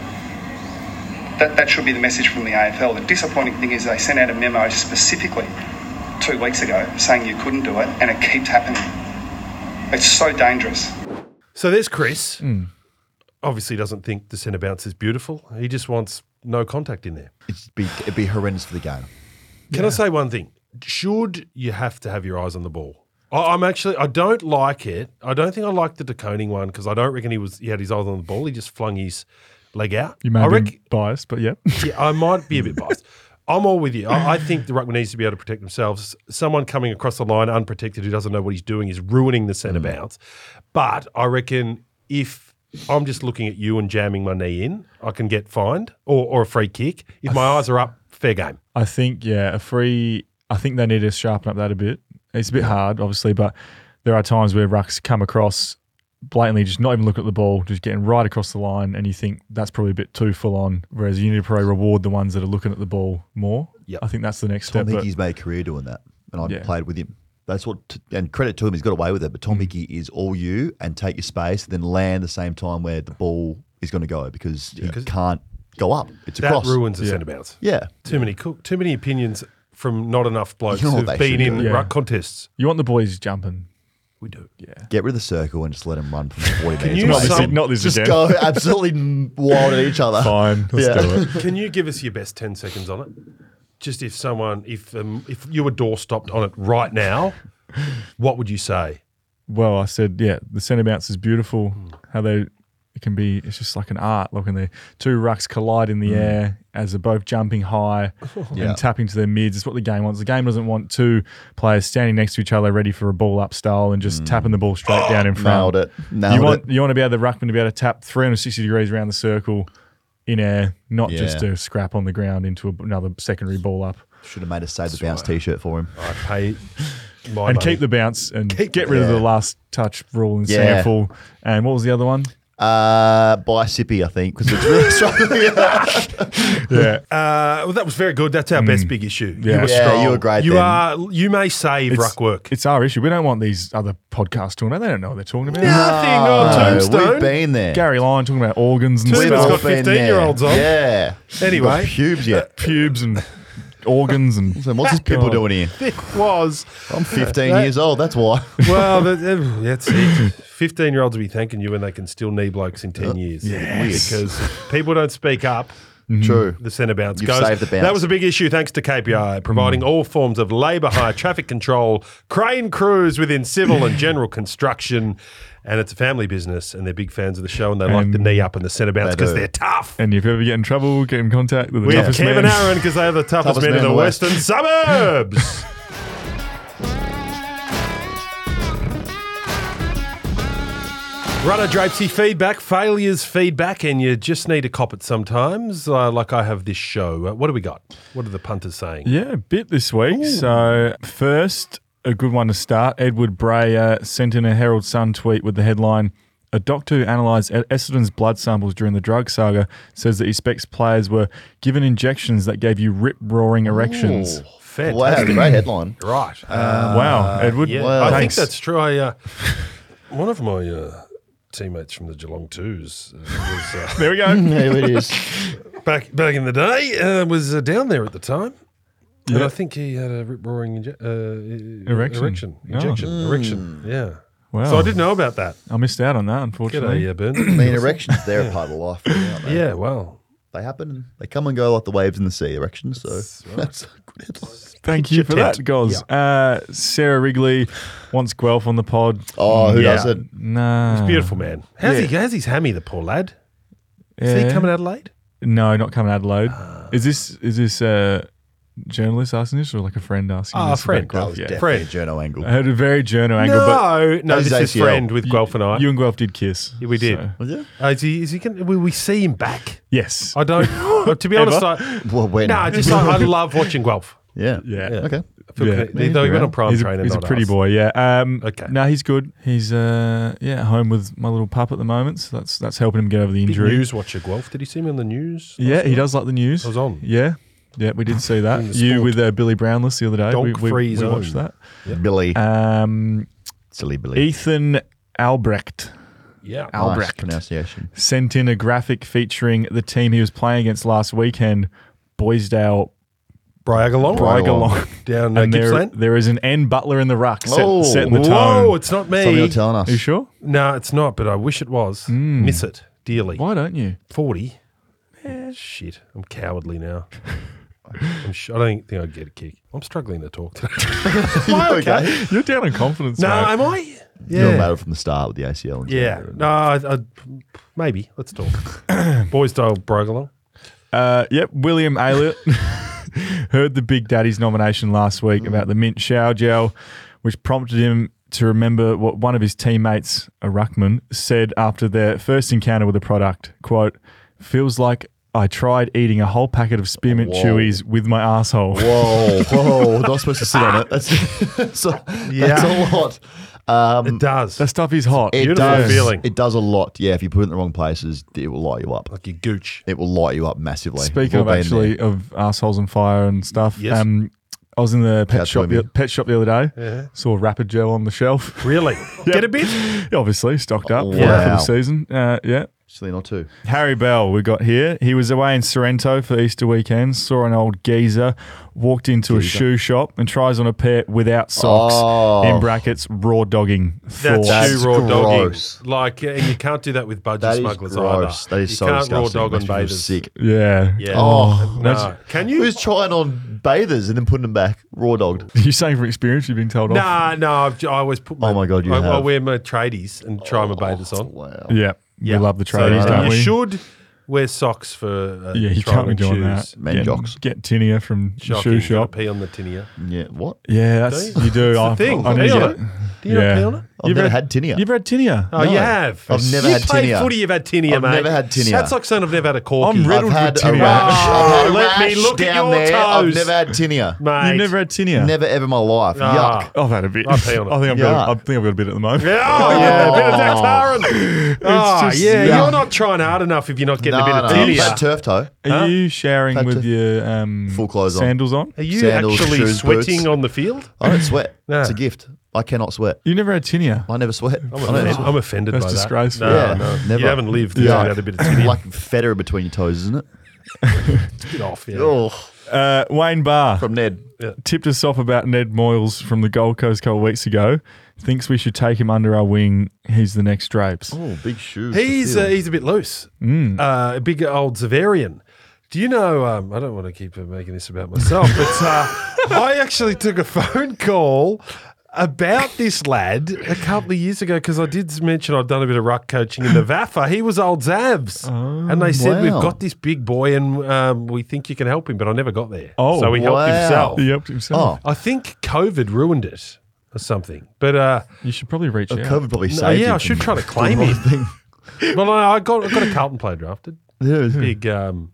That that should be the message from the A F L. The disappointing thing is they sent out a memo specifically two weeks ago saying you couldn't do it, and it keeps happening. It's so dangerous. So there's Chris. Obviously doesn't think the centre bounce is beautiful. He just wants no contact in there. It'd be, it'd be horrendous for the game. Can I say one thing? Should you have to have your eyes on the ball? I- I'm actually, I don't like it. I don't think I like the DeConing one because I don't reckon he was. He had his eyes on the ball. He just flung his leg out. You may I have been reckon, biased, but yeah. yeah, I might be a bit biased. I'm all with you. I, I think the ruckman needs to be able to protect themselves. Someone coming across the line unprotected who doesn't know what he's doing is ruining the centre bounce. But I reckon if I'm just looking at you and jamming my knee in, I can get fined or, or a free kick. If my eyes are up, fair game. I think, yeah, a free, I think they need to sharpen up that a bit. It's a bit hard, obviously, but there are times where rucks come across blatantly, just not even look at the ball, just getting right across the line, and you think that's probably a bit too full on, whereas you need to probably reward the ones that are looking at the ball more. Yep. I think that's the next Tom step. but- Hickey's made a career doing that, and I've Yeah. played with him. That's what, t- and credit to him, he's got away with it. But Tom Hickey is all you and take your space, then land the same time where the ball is going to go because he 'cause can't go up. It's That across. ruins the Yeah. centre bounce. Yeah, Too many co- too many opinions from not enough blokes You know what who've they been should in do? Yeah. ruck contests. You want the boys jumping. We do. Yeah. get rid of the circle and just let him run from forty Can metres you away. Not this, some- not this Just again. go absolutely wild at each other. Fine. Let's Yeah. do it. Can you give us your best ten seconds on it? Just if someone, if um, if you were door stopped on it right now, what would you say? Well, I said, yeah, the centre bounce is beautiful. How they it can be, it's just like an art. Look, when the two rucks collide in the air as they're both jumping high Yeah. and tapping to their mids. It's what the game wants. The game doesn't want two players standing next to each other, ready for a ball up style and just tapping the ball straight down in front. Nailed it. Nailed you want it. you want to be able the ruckman to be able to tap three hundred sixty degrees around the circle in air, not just Yeah. to scrap on the ground into a, another secondary ball up. Should have made a save the bounce T-shirt for him. I pay my And money. keep the bounce and Keep- get rid of the yeah. last touch rule in Yeah. sample. And what was the other one? Uh, buy Sippy, I think, because it's really struggling. Yeah. Uh, well, that was very good. That's our best big issue. Yeah. You were Yeah, strong. you were great You then. are. You may save ruck work. It's our issue. We don't want these other podcasts talking about. They don't know what they're talking about. Nothing No, on Tombstone. we've been there. Gary Lyon talking about organs and Tombstone's We've stuff, got all been there. fifteen-year-olds on. Yeah. Anyway. Got pubes yet. pubes and organs and. So what's this people doing here? It was. I'm fifteen years old. That's why. Well, that, that- that's it. fifteen-year-olds will be thanking you when they can still knee blokes in ten years. Yes. Because people don't speak up. True. The centre bounce You've goes. saved the bounce. That was a big issue thanks to K P I, providing all forms of labour hire, traffic control, crane crews within civil and general construction. And it's a family business, and they're big fans of the show, and they like And the knee up and the centre bounce they because do. they're tough. And if you ever get in trouble, get in contact with the We have toughest Kevin man. Aaron because they are the toughest, Toughest men man in the in the West. western suburbs. Runner Drapesy feedback, failures feedback, and you just need to cop it sometimes, uh, like I have this show. Uh, what do we got? What are the punters saying? Yeah, a bit this week. So first, a good one to start. Edward Bray uh, sent in a Herald Sun tweet with the headline, "A doctor who analysed Essendon's blood samples during the drug saga says that he expects players were given injections that gave you rip-roaring erections." Wow, Fantastic. great headline. Right. Wow, Edward. yeah, wow. I think Thanks. that's true. I, uh, one of my uh, teammates from the Geelong Twos uh, was... Uh, There we go. There it is. back back in the day, uh, was uh, down there at the time. And Yeah. I think he had a rip roaring inje- uh, Erection. erection. Oh. Injection. Erection. Yeah. Wow. So I didn't know about that. I missed out on that, unfortunately. G'day, uh, Burns. I mean, erections, they're a part of life. Aren't they? Yeah, well. They happen. And they come and go like the waves in the sea, erections. So that's a good headline. Thank Pitch you a for tent. that, Goz. Uh, Sarah Wrigley wants Guelph on the pod. Oh, who Yeah. doesn't? Nah. Beautiful man. How's, Yeah. he, how's his hammy, the poor lad? Is Yeah. he coming Adelaide? No, not coming Adelaide. is this is this a journalist asking this or like a friend asking Ah, this? friend. about Guelph? That was Yeah. definitely Friend. a journo angle. I heard a very journo angle, but No, no, How's this his is A C L? friend with Guelph and I. you and Guelph did kiss. Yeah, we did. so- Was it? Uh, is he, is he gonna, will we see him back? Yes. I don't. uh, to be honest, I, Well, when? no, I just I, I love watching Guelph. Yeah. Yeah. Okay. I feel Yeah. connected. Though he went on prime he's trainer. a, he's a not pretty us. boy, yeah. Um, Okay. No, he's good. He's uh, yeah at home with my little pup at the moment, so that's that's helping him get over the Big injury. news watcher, Guelph. Did you see me on the news? Yeah, last he night? does like the news. I was on. Yeah, yeah, we did see that. In the You sport. with uh, Billy Brownless the other day. Donk we we, free we zone. watched that. Billy. Um, Silly Billy. Ethan Albrecht. Yeah. Nice Albrecht pronunciation. sent in a graphic featuring the team he was playing against last weekend, Boysdale Braggalong. Braggalong. Down uh, And there, Gippsland. there is an N Butler in the ruck set, Oh. setting the Whoa, tone. it's not Something me. you're telling us. Are you sure? No, it's not, but I wish it was. Miss it dearly. Why don't you? forty. Shit. I'm cowardly now. I'm sh- I don't think I'd get a kick. I'm struggling to talk today. You okay? You're down in confidence, no, mate. am I? You were Yeah. married from the start with the A C L. And Yeah. No, I, I, maybe. Let's talk. Boysdale Braggalong. Uh, yep, William Elliott heard the Big Daddy's nomination last week about the mint shower gel, which prompted him to remember what one of his teammates, a ruckman, said after their first encounter with the product. Quote, feels like I tried eating a whole packet of spearmint Whoa. chewies with my asshole. Whoa, whoa! Not supposed to sit on it. That's, that's, a, that's a lot. Um, It does. That stuff is hot. it Beautiful does. feeling. It does a lot. Yeah, if you put it in the wrong places, it will light you up. Like your gooch. It will light you up massively. Speaking We've of all been actually there. of assholes on fire and stuff, Yes. um, I was in the pet Couch shop, the, women. pet shop the other day. Yeah. Saw Rapid Gel on the shelf. Really? Get a bit? Obviously stocked up for- Wow. for the season. Uh, yeah. Silly not too. Harry Bell, we got here. He was away in Sorrento for Easter weekend, saw an old geezer, walked into a shoe shop and tries on a pair without socks, Oh. in brackets, raw dogging. That's Thoughts? shoe raw gross. dogging. Like, uh, and you can't do that with budgie That is smugglers gross. either. That is you so can't disgusting. raw dog on Makes me feel bathers. sick. Yeah. Yeah. Oh, no. Can you? Who's trying on bathers and then putting them back raw dogged? You saying from experience you've been told off? Nah, no. I've, I always put my. Oh my God, you I, I have. wear my tradies and try my bathers on. Wow. Yeah. Yeah. We love the So, tradies, uh, don't you we? should wear socks for. Uh, Yeah, you trying can't be on doing shoes. that. Men get, jocks. Get tinea from the Shocking. shoe You've gotta shop. pee on the tinea. Yeah. What? Yeah, that's, Do you? you do. It's the I, thing. I Pee need on to it. Do you not pee on it? I've You've never had- had tinea. You've had tinea. Oh, No. you have. I've never you had played tinea. footy, you've had tinea, I've mate. never had tinea. That's like saying I've never had a corky. I'm riddled I've had with a tinea. rash. Oh, I've had a let me rash look at down your there. I've toes. never had tinea. Mate. You've never had tinea? Never ever in my life. Ah. Yuck. I've had a bit. I pee on it. I think I've Yeah. got. I think I've got a bit at the moment. Yeah, oh, yeah, a bit of Dactarin. Oh, just- yeah, yeah. you're not trying hard enough if you're not getting No, a bit no, of I've tinea. had turf toe. Are Huh? you showering Had with to- your um, Full clothes on. sandals on? Are you Sandals, actually shoes, sweating boots. on the field? I don't sweat. No. It's a gift. I cannot sweat. You never had tinea. I never sweat. I'm, I don't offended, sweat. I'm offended That's by disgraceful. that. No, Yeah, no. never. You haven't lived Yeah. yeah. Had a bit of tinea. Like feta between your toes, isn't it? Get off, yeah. Oh, Uh, Wayne Barr from Ned. tipped us off about Ned Moyles from the Gold Coast a couple of weeks ago. Thinks we should take him under our wing. He's the next Drapes. Oh, big shoes. He's to uh, fill. he's a bit loose. Uh, a big old Zavarian. Do you know? Um, I don't want to keep uh, making this about myself, but uh, I actually took a phone call about this lad a couple of years ago because I did mention I'd done a bit of ruck coaching in the V A F A. He was old Zavs, and they said wow. we've got this big boy and um, we think you can help him, but I never got there. Oh, so he helped wow. himself. He helped himself. Oh, I think COVID ruined it or something, but. Uh, You should probably reach out. COVID probably No, saved yeah, him I should from try to claim the him. wrong thing. Well, I I got I got a Carlton player drafted. Yeah. Big, um,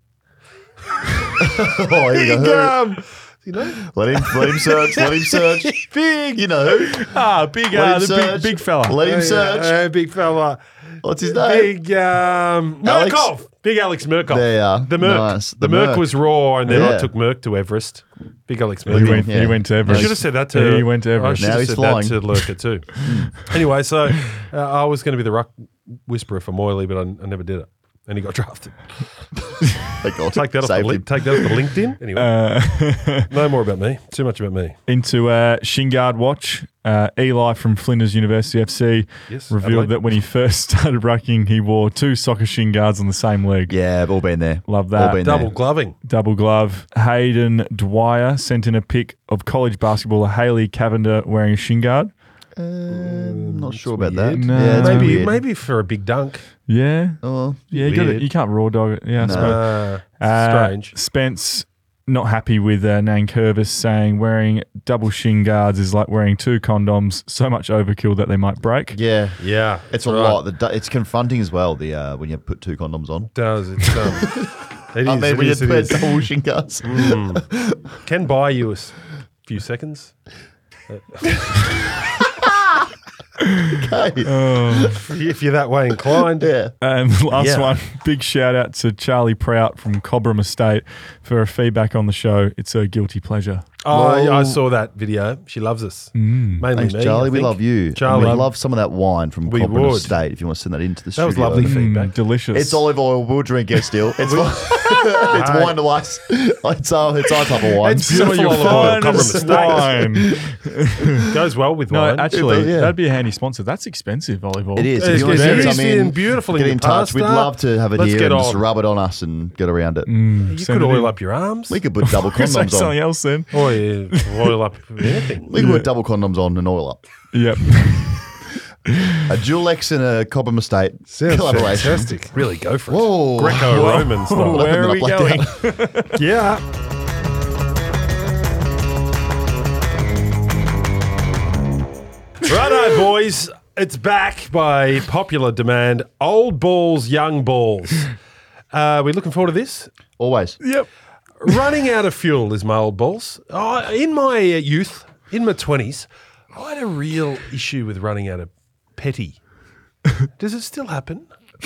Oh, here we big, go. um, you know, Let him, let him search. Let him search. big, You know who? Ah, big, Let uh, him the search. big, big fella. Let him Uh, search. uh, big fella, What's his name? big, um, Alex? Murkoff, big Alex Murkoff. There you are. The Merc, Nice. the, The Merc Merc. was raw, and then I Yeah. took Merc to Everest. Big Alex He Murkoff. went, he Yeah. went to I Everest. should have said that to. Yeah, he went to I Everest. should Now have he's said flying. that to Lurker too. Anyway, so uh, I was going to be the ruck whisperer for Moyley, but I, I never did it, and he got drafted. Thank God. Take that off the Saved li- him. take that off the LinkedIn. Anyway, Uh, no more about me. Too much about me. into uh, Shingard Watch. Uh, Eli from Flinders University F C Yes, revealed Adelaide. that when he first started rucking, he wore two soccer shin guards on the same leg. Yeah, I've all been there. Love All that. been Double there. gloving. Double glove. Hayden Dwyer sent in a pic of college basketballer Haley Cavender wearing a shin guard. Uh, I'm not sure about that. weird. No. Yeah, it's a bit Maybe weird. maybe for a big dunk. Yeah. Oh, Yeah, you, gotta, Weird. you can't raw dog it. Yeah, I suppose. Uh, Uh, strange. Spence not happy with uh, Nankervis saying wearing double shin guards is like wearing two condoms, so much overkill that they might break. yeah. Yeah, It's a right. lot. The, du- it's confronting as well. The uh, when you put two condoms on. It does. It's, um, It I is, mean, it we is, had it is. double washing guts. Mm. Can buy you a s- few seconds. Okay. If you're that way inclined. Yeah. And last Yeah. one, big shout out to Charlie Prout from Cobram Estate for a feedback on the show. It's a guilty pleasure. Oh, Well- I saw that video. She loves us. Mm. Mainly Thanks, me, Charlie. I We think. love you. Charlie. We love some of that wine from We Cobram would. Estate. If you want to send that into the That was studio. lovely Mm, feedback. delicious. It's olive oil. We'll drink it still. It's fine. It's Hey. wine to us. It's our, it's our type of wine. It's some of beautiful your olive oil, finest Cobram Estate. wine. Goes well with No, wine. actually, Yeah. that'd be a handy sponsor. That's expensive, olive oil. It is. It's If you want to good. send It's some in in, beautiful in get your in touch. We'd pasta. love to have it Let's here get and just on. rub it on us and get around it. You Send could it oil in. up your arms. We could put double Say condoms something on. else then. Or you oil up anything. We could put double condoms on and oil up. Yep. A Dual X and a Cobram Estate Sounds collaboration. fantastic. Really go for it. Whoa. Greco-Roman style. Where are we Blacked going? out. Yeah. Righto, boys. It's back by popular demand. Old balls, young balls. Uh, we looking forward to this? Always. Yep. Running out of fuel is my old balls. Oh, in my uh, youth, in my twenties, I had a real issue with running out of petty. Does it still happen?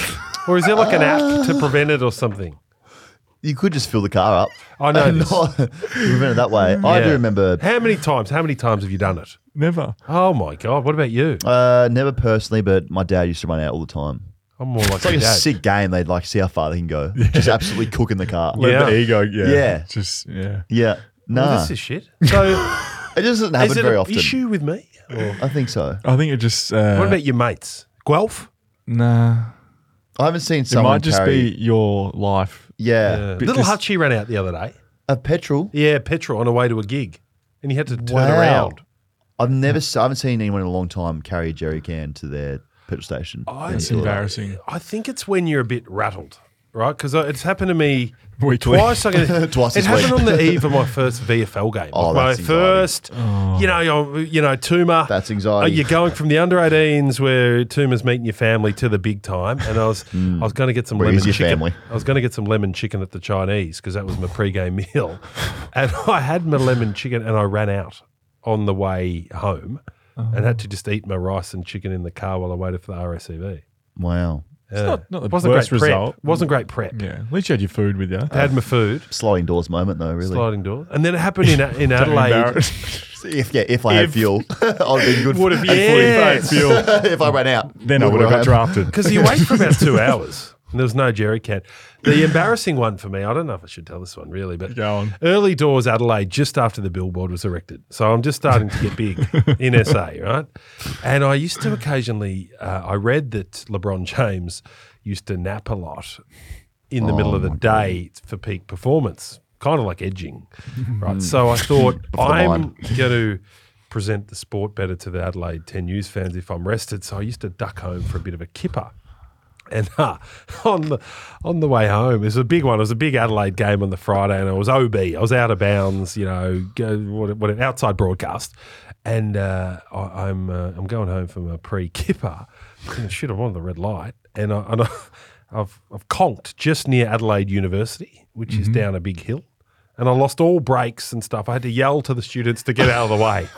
Or is there like an app to prevent it or something? You could just fill the car up. I know And this. not prevent it that way. I Yeah. do remember, How many times? How many times have you done it? Never. Oh my God! What about you? uh, never personally, but my dad used to run out all the time. I'm more like It's like your a dad. sick game. They'd like see how far they can go. Just absolutely cooking the car. Let Yeah. the ego, yeah. Yeah. Just, yeah. Yeah. Well, Nah. this is shit. So, it doesn't is happen it very an often. issue with me? Or- I think so. I think it just. Uh, what about your mates? Guelph? Nah. I haven't seen It someone might just carry, be your life. yeah, Yeah. Because- Little Hutchie ran out the other day. a petrol. Yeah, petrol on the way to a gig, and he had to turn Wow. around. I've never, s- I haven't seen anyone in a long time carry a jerry can to their petrol station. I- It's Yeah. embarrassing. I think it's when you're a bit rattled, right? Because it's happened to me Weekly. twice. I can, Twice It this happened week. on the eve of my first V F L game. Oh, Like my that's anxiety. first, you know, you're- you know, Tuma. That's anxiety. Uh, You're going from the under eighteens where Tuma's meeting your family to the big time, and I was, I was going to get some Where lemon is your chicken. family? I was going to get some lemon chicken at the Chinese because that was my pre-game meal, and I had my lemon chicken and I ran out on the way home, and had to just eat my rice and chicken in the car while I waited for the R S C V. Wow. Yeah. not- not the wasn't worst great prep. result. Wasn't great prep. Yeah. At least you had your food with you. I had my food, Sliding doors moment though, really. sliding door, and then it happened in in Don't Adelaide. embarrass. If yeah, if I had If- fuel, I'd been good. Would have for- been Yes. fuel. if I ran out, Then I would have got drafted. Because you wait for about two hours. And there was no jerry can. The embarrassing one for me, I don't know if I should tell this one really, but Go on. early doors Adelaide, just after the billboard was erected. So I'm just starting to get big in S A, right? And I used to occasionally, uh, I read that LeBron James used to nap a lot in the middle of the day for peak performance, kind of like edging, right? So I thought, I'm mind. going to present the sport better to the Adelaide ten News fans if I'm rested. So I used to duck home for a bit of a kipper. And uh, on the on the way home, it was a big one. It was a big Adelaide game on the Friday, and it was O B. I was out of bounds, you know, go, what, what an outside broadcast. And uh, I, I'm uh, I'm going home from a pre-kipper. And shit, I'm on the red light, and, I, and I, I've I've conked just near Adelaide University, which is down a big hill, and I lost all brakes and stuff. I had to yell to the students to get out of the way.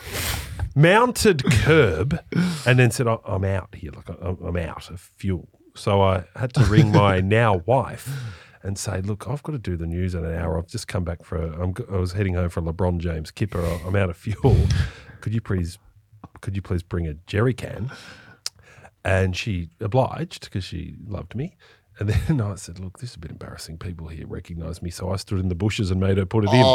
Mounted curb, and then said, "I'm out here. Like I'm I'm out of fuel." So I had to ring my now wife and say, "Look, I've got to do the news in an hour. I've just come back for a, I'm, go- I was heading home for a LeBron James kipper. I'm out of fuel. Could you please, could you please bring a jerry can?" And she obliged because she loved me. And then I said, "Look, this is a bit embarrassing. People here recognise me." So I stood in the bushes and made her put it in.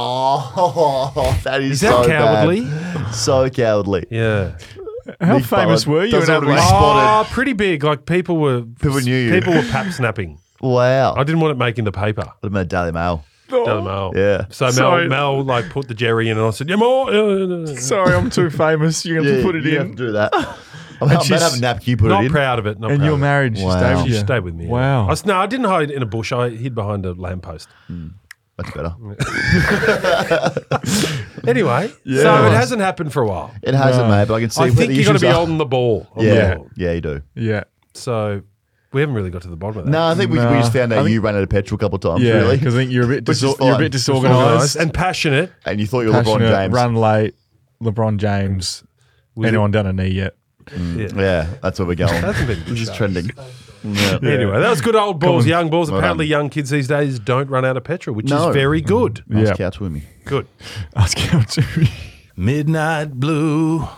Oh, that is, Is that so cowardly? bad. So cowardly. Yeah. How Nick famous Ballard were you doesn't in wanna be Adelaide? spotted. Oh, pretty big. Like people were People knew you. People were pap snapping. Wow. I didn't want it making the paper. I'd have made Daily Mail. Daily Mail. Yeah. So Mel, Sorry. Mel like put the jerry in, and I said, "Yeah, more." uh, Sorry, I'm too famous. You're going to Yeah, have to put it you have in. to do that. I'm about to she's have a napkin. You put Not it in. proud of it. Not And proud you're of it. married. She Wow. stayed with She you. stayed with me. yeah. Wow. I, s- no, I didn't hide in a bush. I hid behind a lamppost. That's better. Anyway, Yeah. so it hasn't happened for a while. It hasn't, No. mate, but I can see I where think the you got to issues be are. on the ball. On the Yeah. ball. Yeah, you do. Yeah. So We haven't really got to the bottom of that. No, I think we, we Nah. just found I out think- you ran out of petrol a couple of times, Yeah, really. because I think you're a bit Which is disor- you're a fine. bit disorganised. and passionate. And you thought you were LeBron Passionate, James. run late, LeBron James. Was Anyone done a knee yet? Yeah. Yeah, that's where we're going. Hasn't been This is shows. trending. Yeah. Anyway, that was good old balls, on. young balls. Well Apparently, done. young kids these days don't run out of petrol, which No. is very good. Nice Yeah. couch with me. Good. Ask how to. Midnight blue.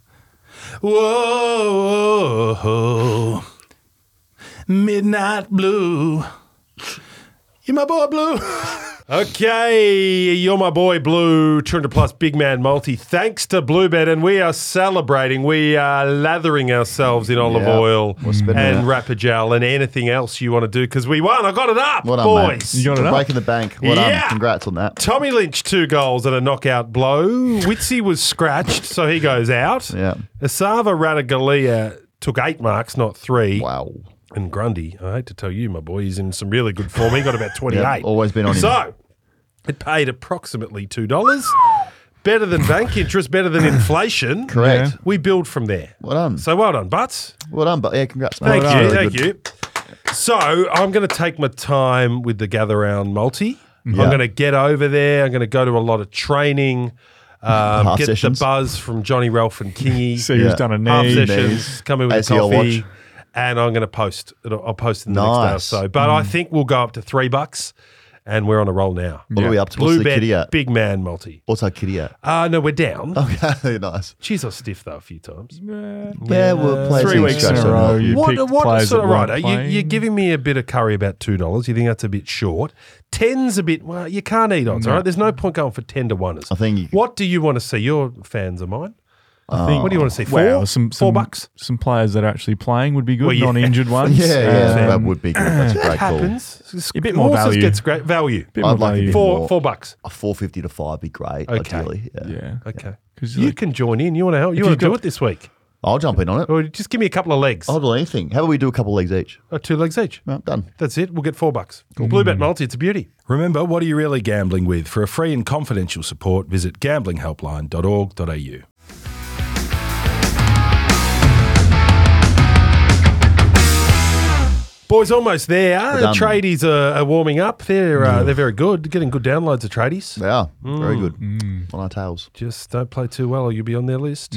Whoa. Midnight blue. You my boy Blue. Okay, you're my boy Blue, two hundred plus big man multi. Thanks to Bluebet, and we are celebrating. We are lathering ourselves in olive Yeah, oil we're spending and it. Rapid-Gel and anything else you want to do because we won. I got it up, Well done, boys. mate. You got it For up? breaking the bank. Well Yeah. done. Congrats on that. Tommy Lynch, two goals and a knockout blow. Witsy was scratched, so he goes out. Yeah. Asava Radagalia took eight marks, not three. Wow. And Grundy, I hate to tell you, my boy, he's in some really good form. He got about twenty-eight. Yep, always been on him. So, it paid approximately two dollars. Better than bank interest, better than inflation. Correct. Yeah. We build from there. Well done. So well done, Butts. Well done, but yeah, congrats, mate. Thank Well you, done. thank Really you. So I'm going to take my time with the gather round multi. I'm Yeah. going to get over there. I'm going to go to a lot of training. Um, Half get sessions. the buzz from Johnny, Ralph, and Kingy. See who's Yeah. done a Half knee. sessions. Come in with A C L coffee. watch. And I'm going to post. It'll, I'll post in the next day or Nice. so. But I think we'll go up to three bucks, and we're on a roll now. What are we up to? What's Blue the bet, kitty at? big man multi. What's our kitty at? Uh, no, we're down. Okay, nice. Jeez, I was stiff though a few times. Yeah, we'll play Three some weeks in scratch a on row. that. You What, picked what players sort that of right? weren't You, playing. you're giving me a bit of curry about two dollars. You think that's a bit short? Ten's a bit. Well, you can't eat odds, all right? There's no point going for ten to oneers. I think you- What do you want to see? You're fans of mine. I think, What do you want to see? Four, Wow, some, four some bucks. Some players that are actually playing would be good, Well, yeah. non-injured ones. Yeah, yeah, that Um, would be good. That's a That great call. happens. A bit more Horses value. gets great value. Bit I'd more like a value. bit Four, more. four bucks. A four fifty to five be great, Okay. ideally. Yeah. Yeah. Okay. 'Cause You like- can join in. You want to help? You If want you've to do got- it this week? I'll jump in on it. Or just give me a couple of legs. I'll do anything. How about we do a couple of legs each? Oh, two legs each. No, done. That's it. We'll get four bucks. Blue bet multi. It's a beauty. Remember, what are you really gambling with? For a free and confidential support, visit gambling helpline dot org dot a u. Boys, almost there. We're The done. tradies are, are warming up. They're uh, they're very good. Getting good downloads of tradies. They are. Very Mm. good. On our tails. Just don't play too well, or you'll be on their list.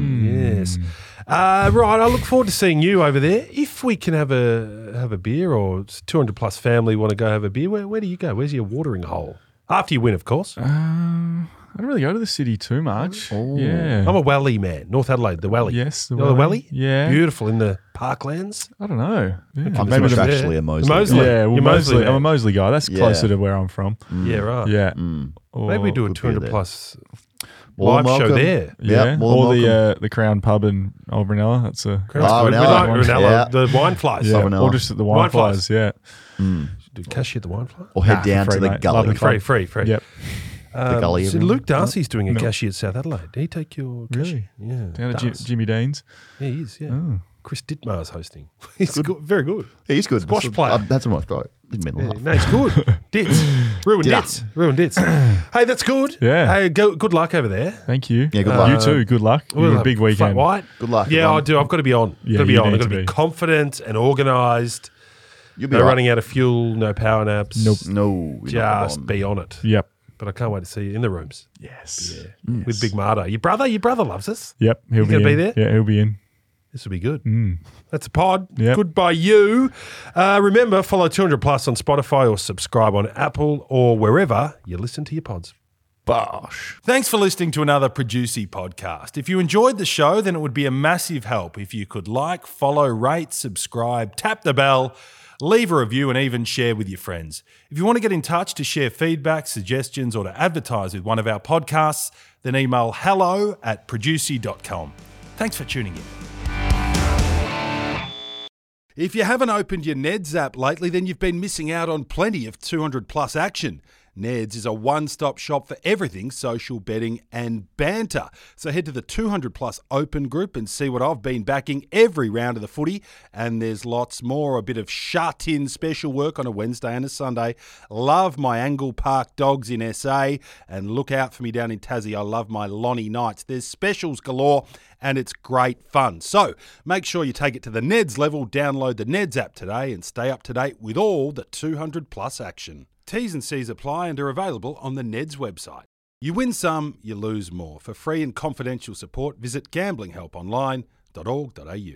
Yes. Uh, right. I look forward to seeing you over there. If we can have a have a beer, or two hundred plus family want to go have a beer, where where do you go? Where's your watering hole? After you win, of course. Um, I don't really go to the city too much. Yeah. I'm a Welly man. North Adelaide, the Welly. Yes, the You know the Welly. Welly? Yeah. Beautiful in the parklands. I don't know. Yeah. I'm Maybe just the- actually a Mosley. Mosley. guy. Yeah, well, You're Mosley, Mosley. I'm a man. Mosley guy. That's Yeah. closer to where I'm from. Yeah, right. Yeah. Maybe we do a good two hundred beer plus More live than show welcome. there. Yeah. Yeah, more than or the welcome. uh, the Crown Pub in Old Brunella. That's a That's Oh, good. We Ranella. like Ranella, Yeah. the wine flies. yeah. Brunella. Or just at the Wine wine flies. flies. Yeah. Do cash at the wine fly? Or head Nah, down for to free, the mate. gully. Love the Free, free, free. Yep. Um, gully, so everyone. Luke Darcy's doing a No. cashier at South Adelaide. Did he take your cashier? Yeah. Down at Jim, Does. Jimmy Dean's. Yeah, he is, yeah. Oh. Chris Dittmar's hosting. He's good. Very good. He's good. Squash That's- player. I- That's in my throat. Didn't mean to Yeah, laugh. no, he's good. Dits. Ruined Dinner. dits. Ruined dits. Hey, that's good. Yeah. Hey, go, good luck over there. Thank you. Yeah, good Uh, luck. You too. Good luck. You We'll have a have big Flat weekend. white. Good luck. Yeah, everyone. I do. I've got to be on. Yeah, got to be you on. I've need got to to be be. confident and organised. You'll be No right. running out of fuel, no power naps. Nope. No. you're not Just on. be on it. Yep. But I can't wait to see you in the rooms. Yes. Yeah. With Big Marta. Your brother, your brother loves us. Yep. He'll He's be gonna be in. there? Yeah, he'll be in. This will be good. Mm. That's a pod. Yep. Good by you. Uh, remember, follow two hundred plus on Spotify or subscribe on Apple or wherever you listen to your pods. Bosh. Thanks for listening to another Producy podcast. If you enjoyed the show, then it would be a massive help if you could like, follow, rate, subscribe, tap the bell, leave a review, and even share with your friends. If you want to get in touch to share feedback, suggestions, or to advertise with one of our podcasts, then email hello at producy dot com. Thanks for tuning in. If you haven't opened your Neds app lately, then you've been missing out on plenty of two hundred plus action. Ned's is a one-stop shop for everything social betting and banter. So head to the two hundred plus Open group and see what I've been backing every round of the footy. And there's lots more, a bit of shut-in special work on a Wednesday and a Sunday. Love my Angle Park Dogs in S A, and look out for me down in Tassie. I love my Lonnie Knights. There's specials galore, and it's great fun. So make sure you take it to the Neds level, download the Neds app today and stay up to date with all the two hundred plus action. T's and C's apply and are available on the Neds website. You win some, you lose more. For free and confidential support, visit gambling help online dot org dot a u.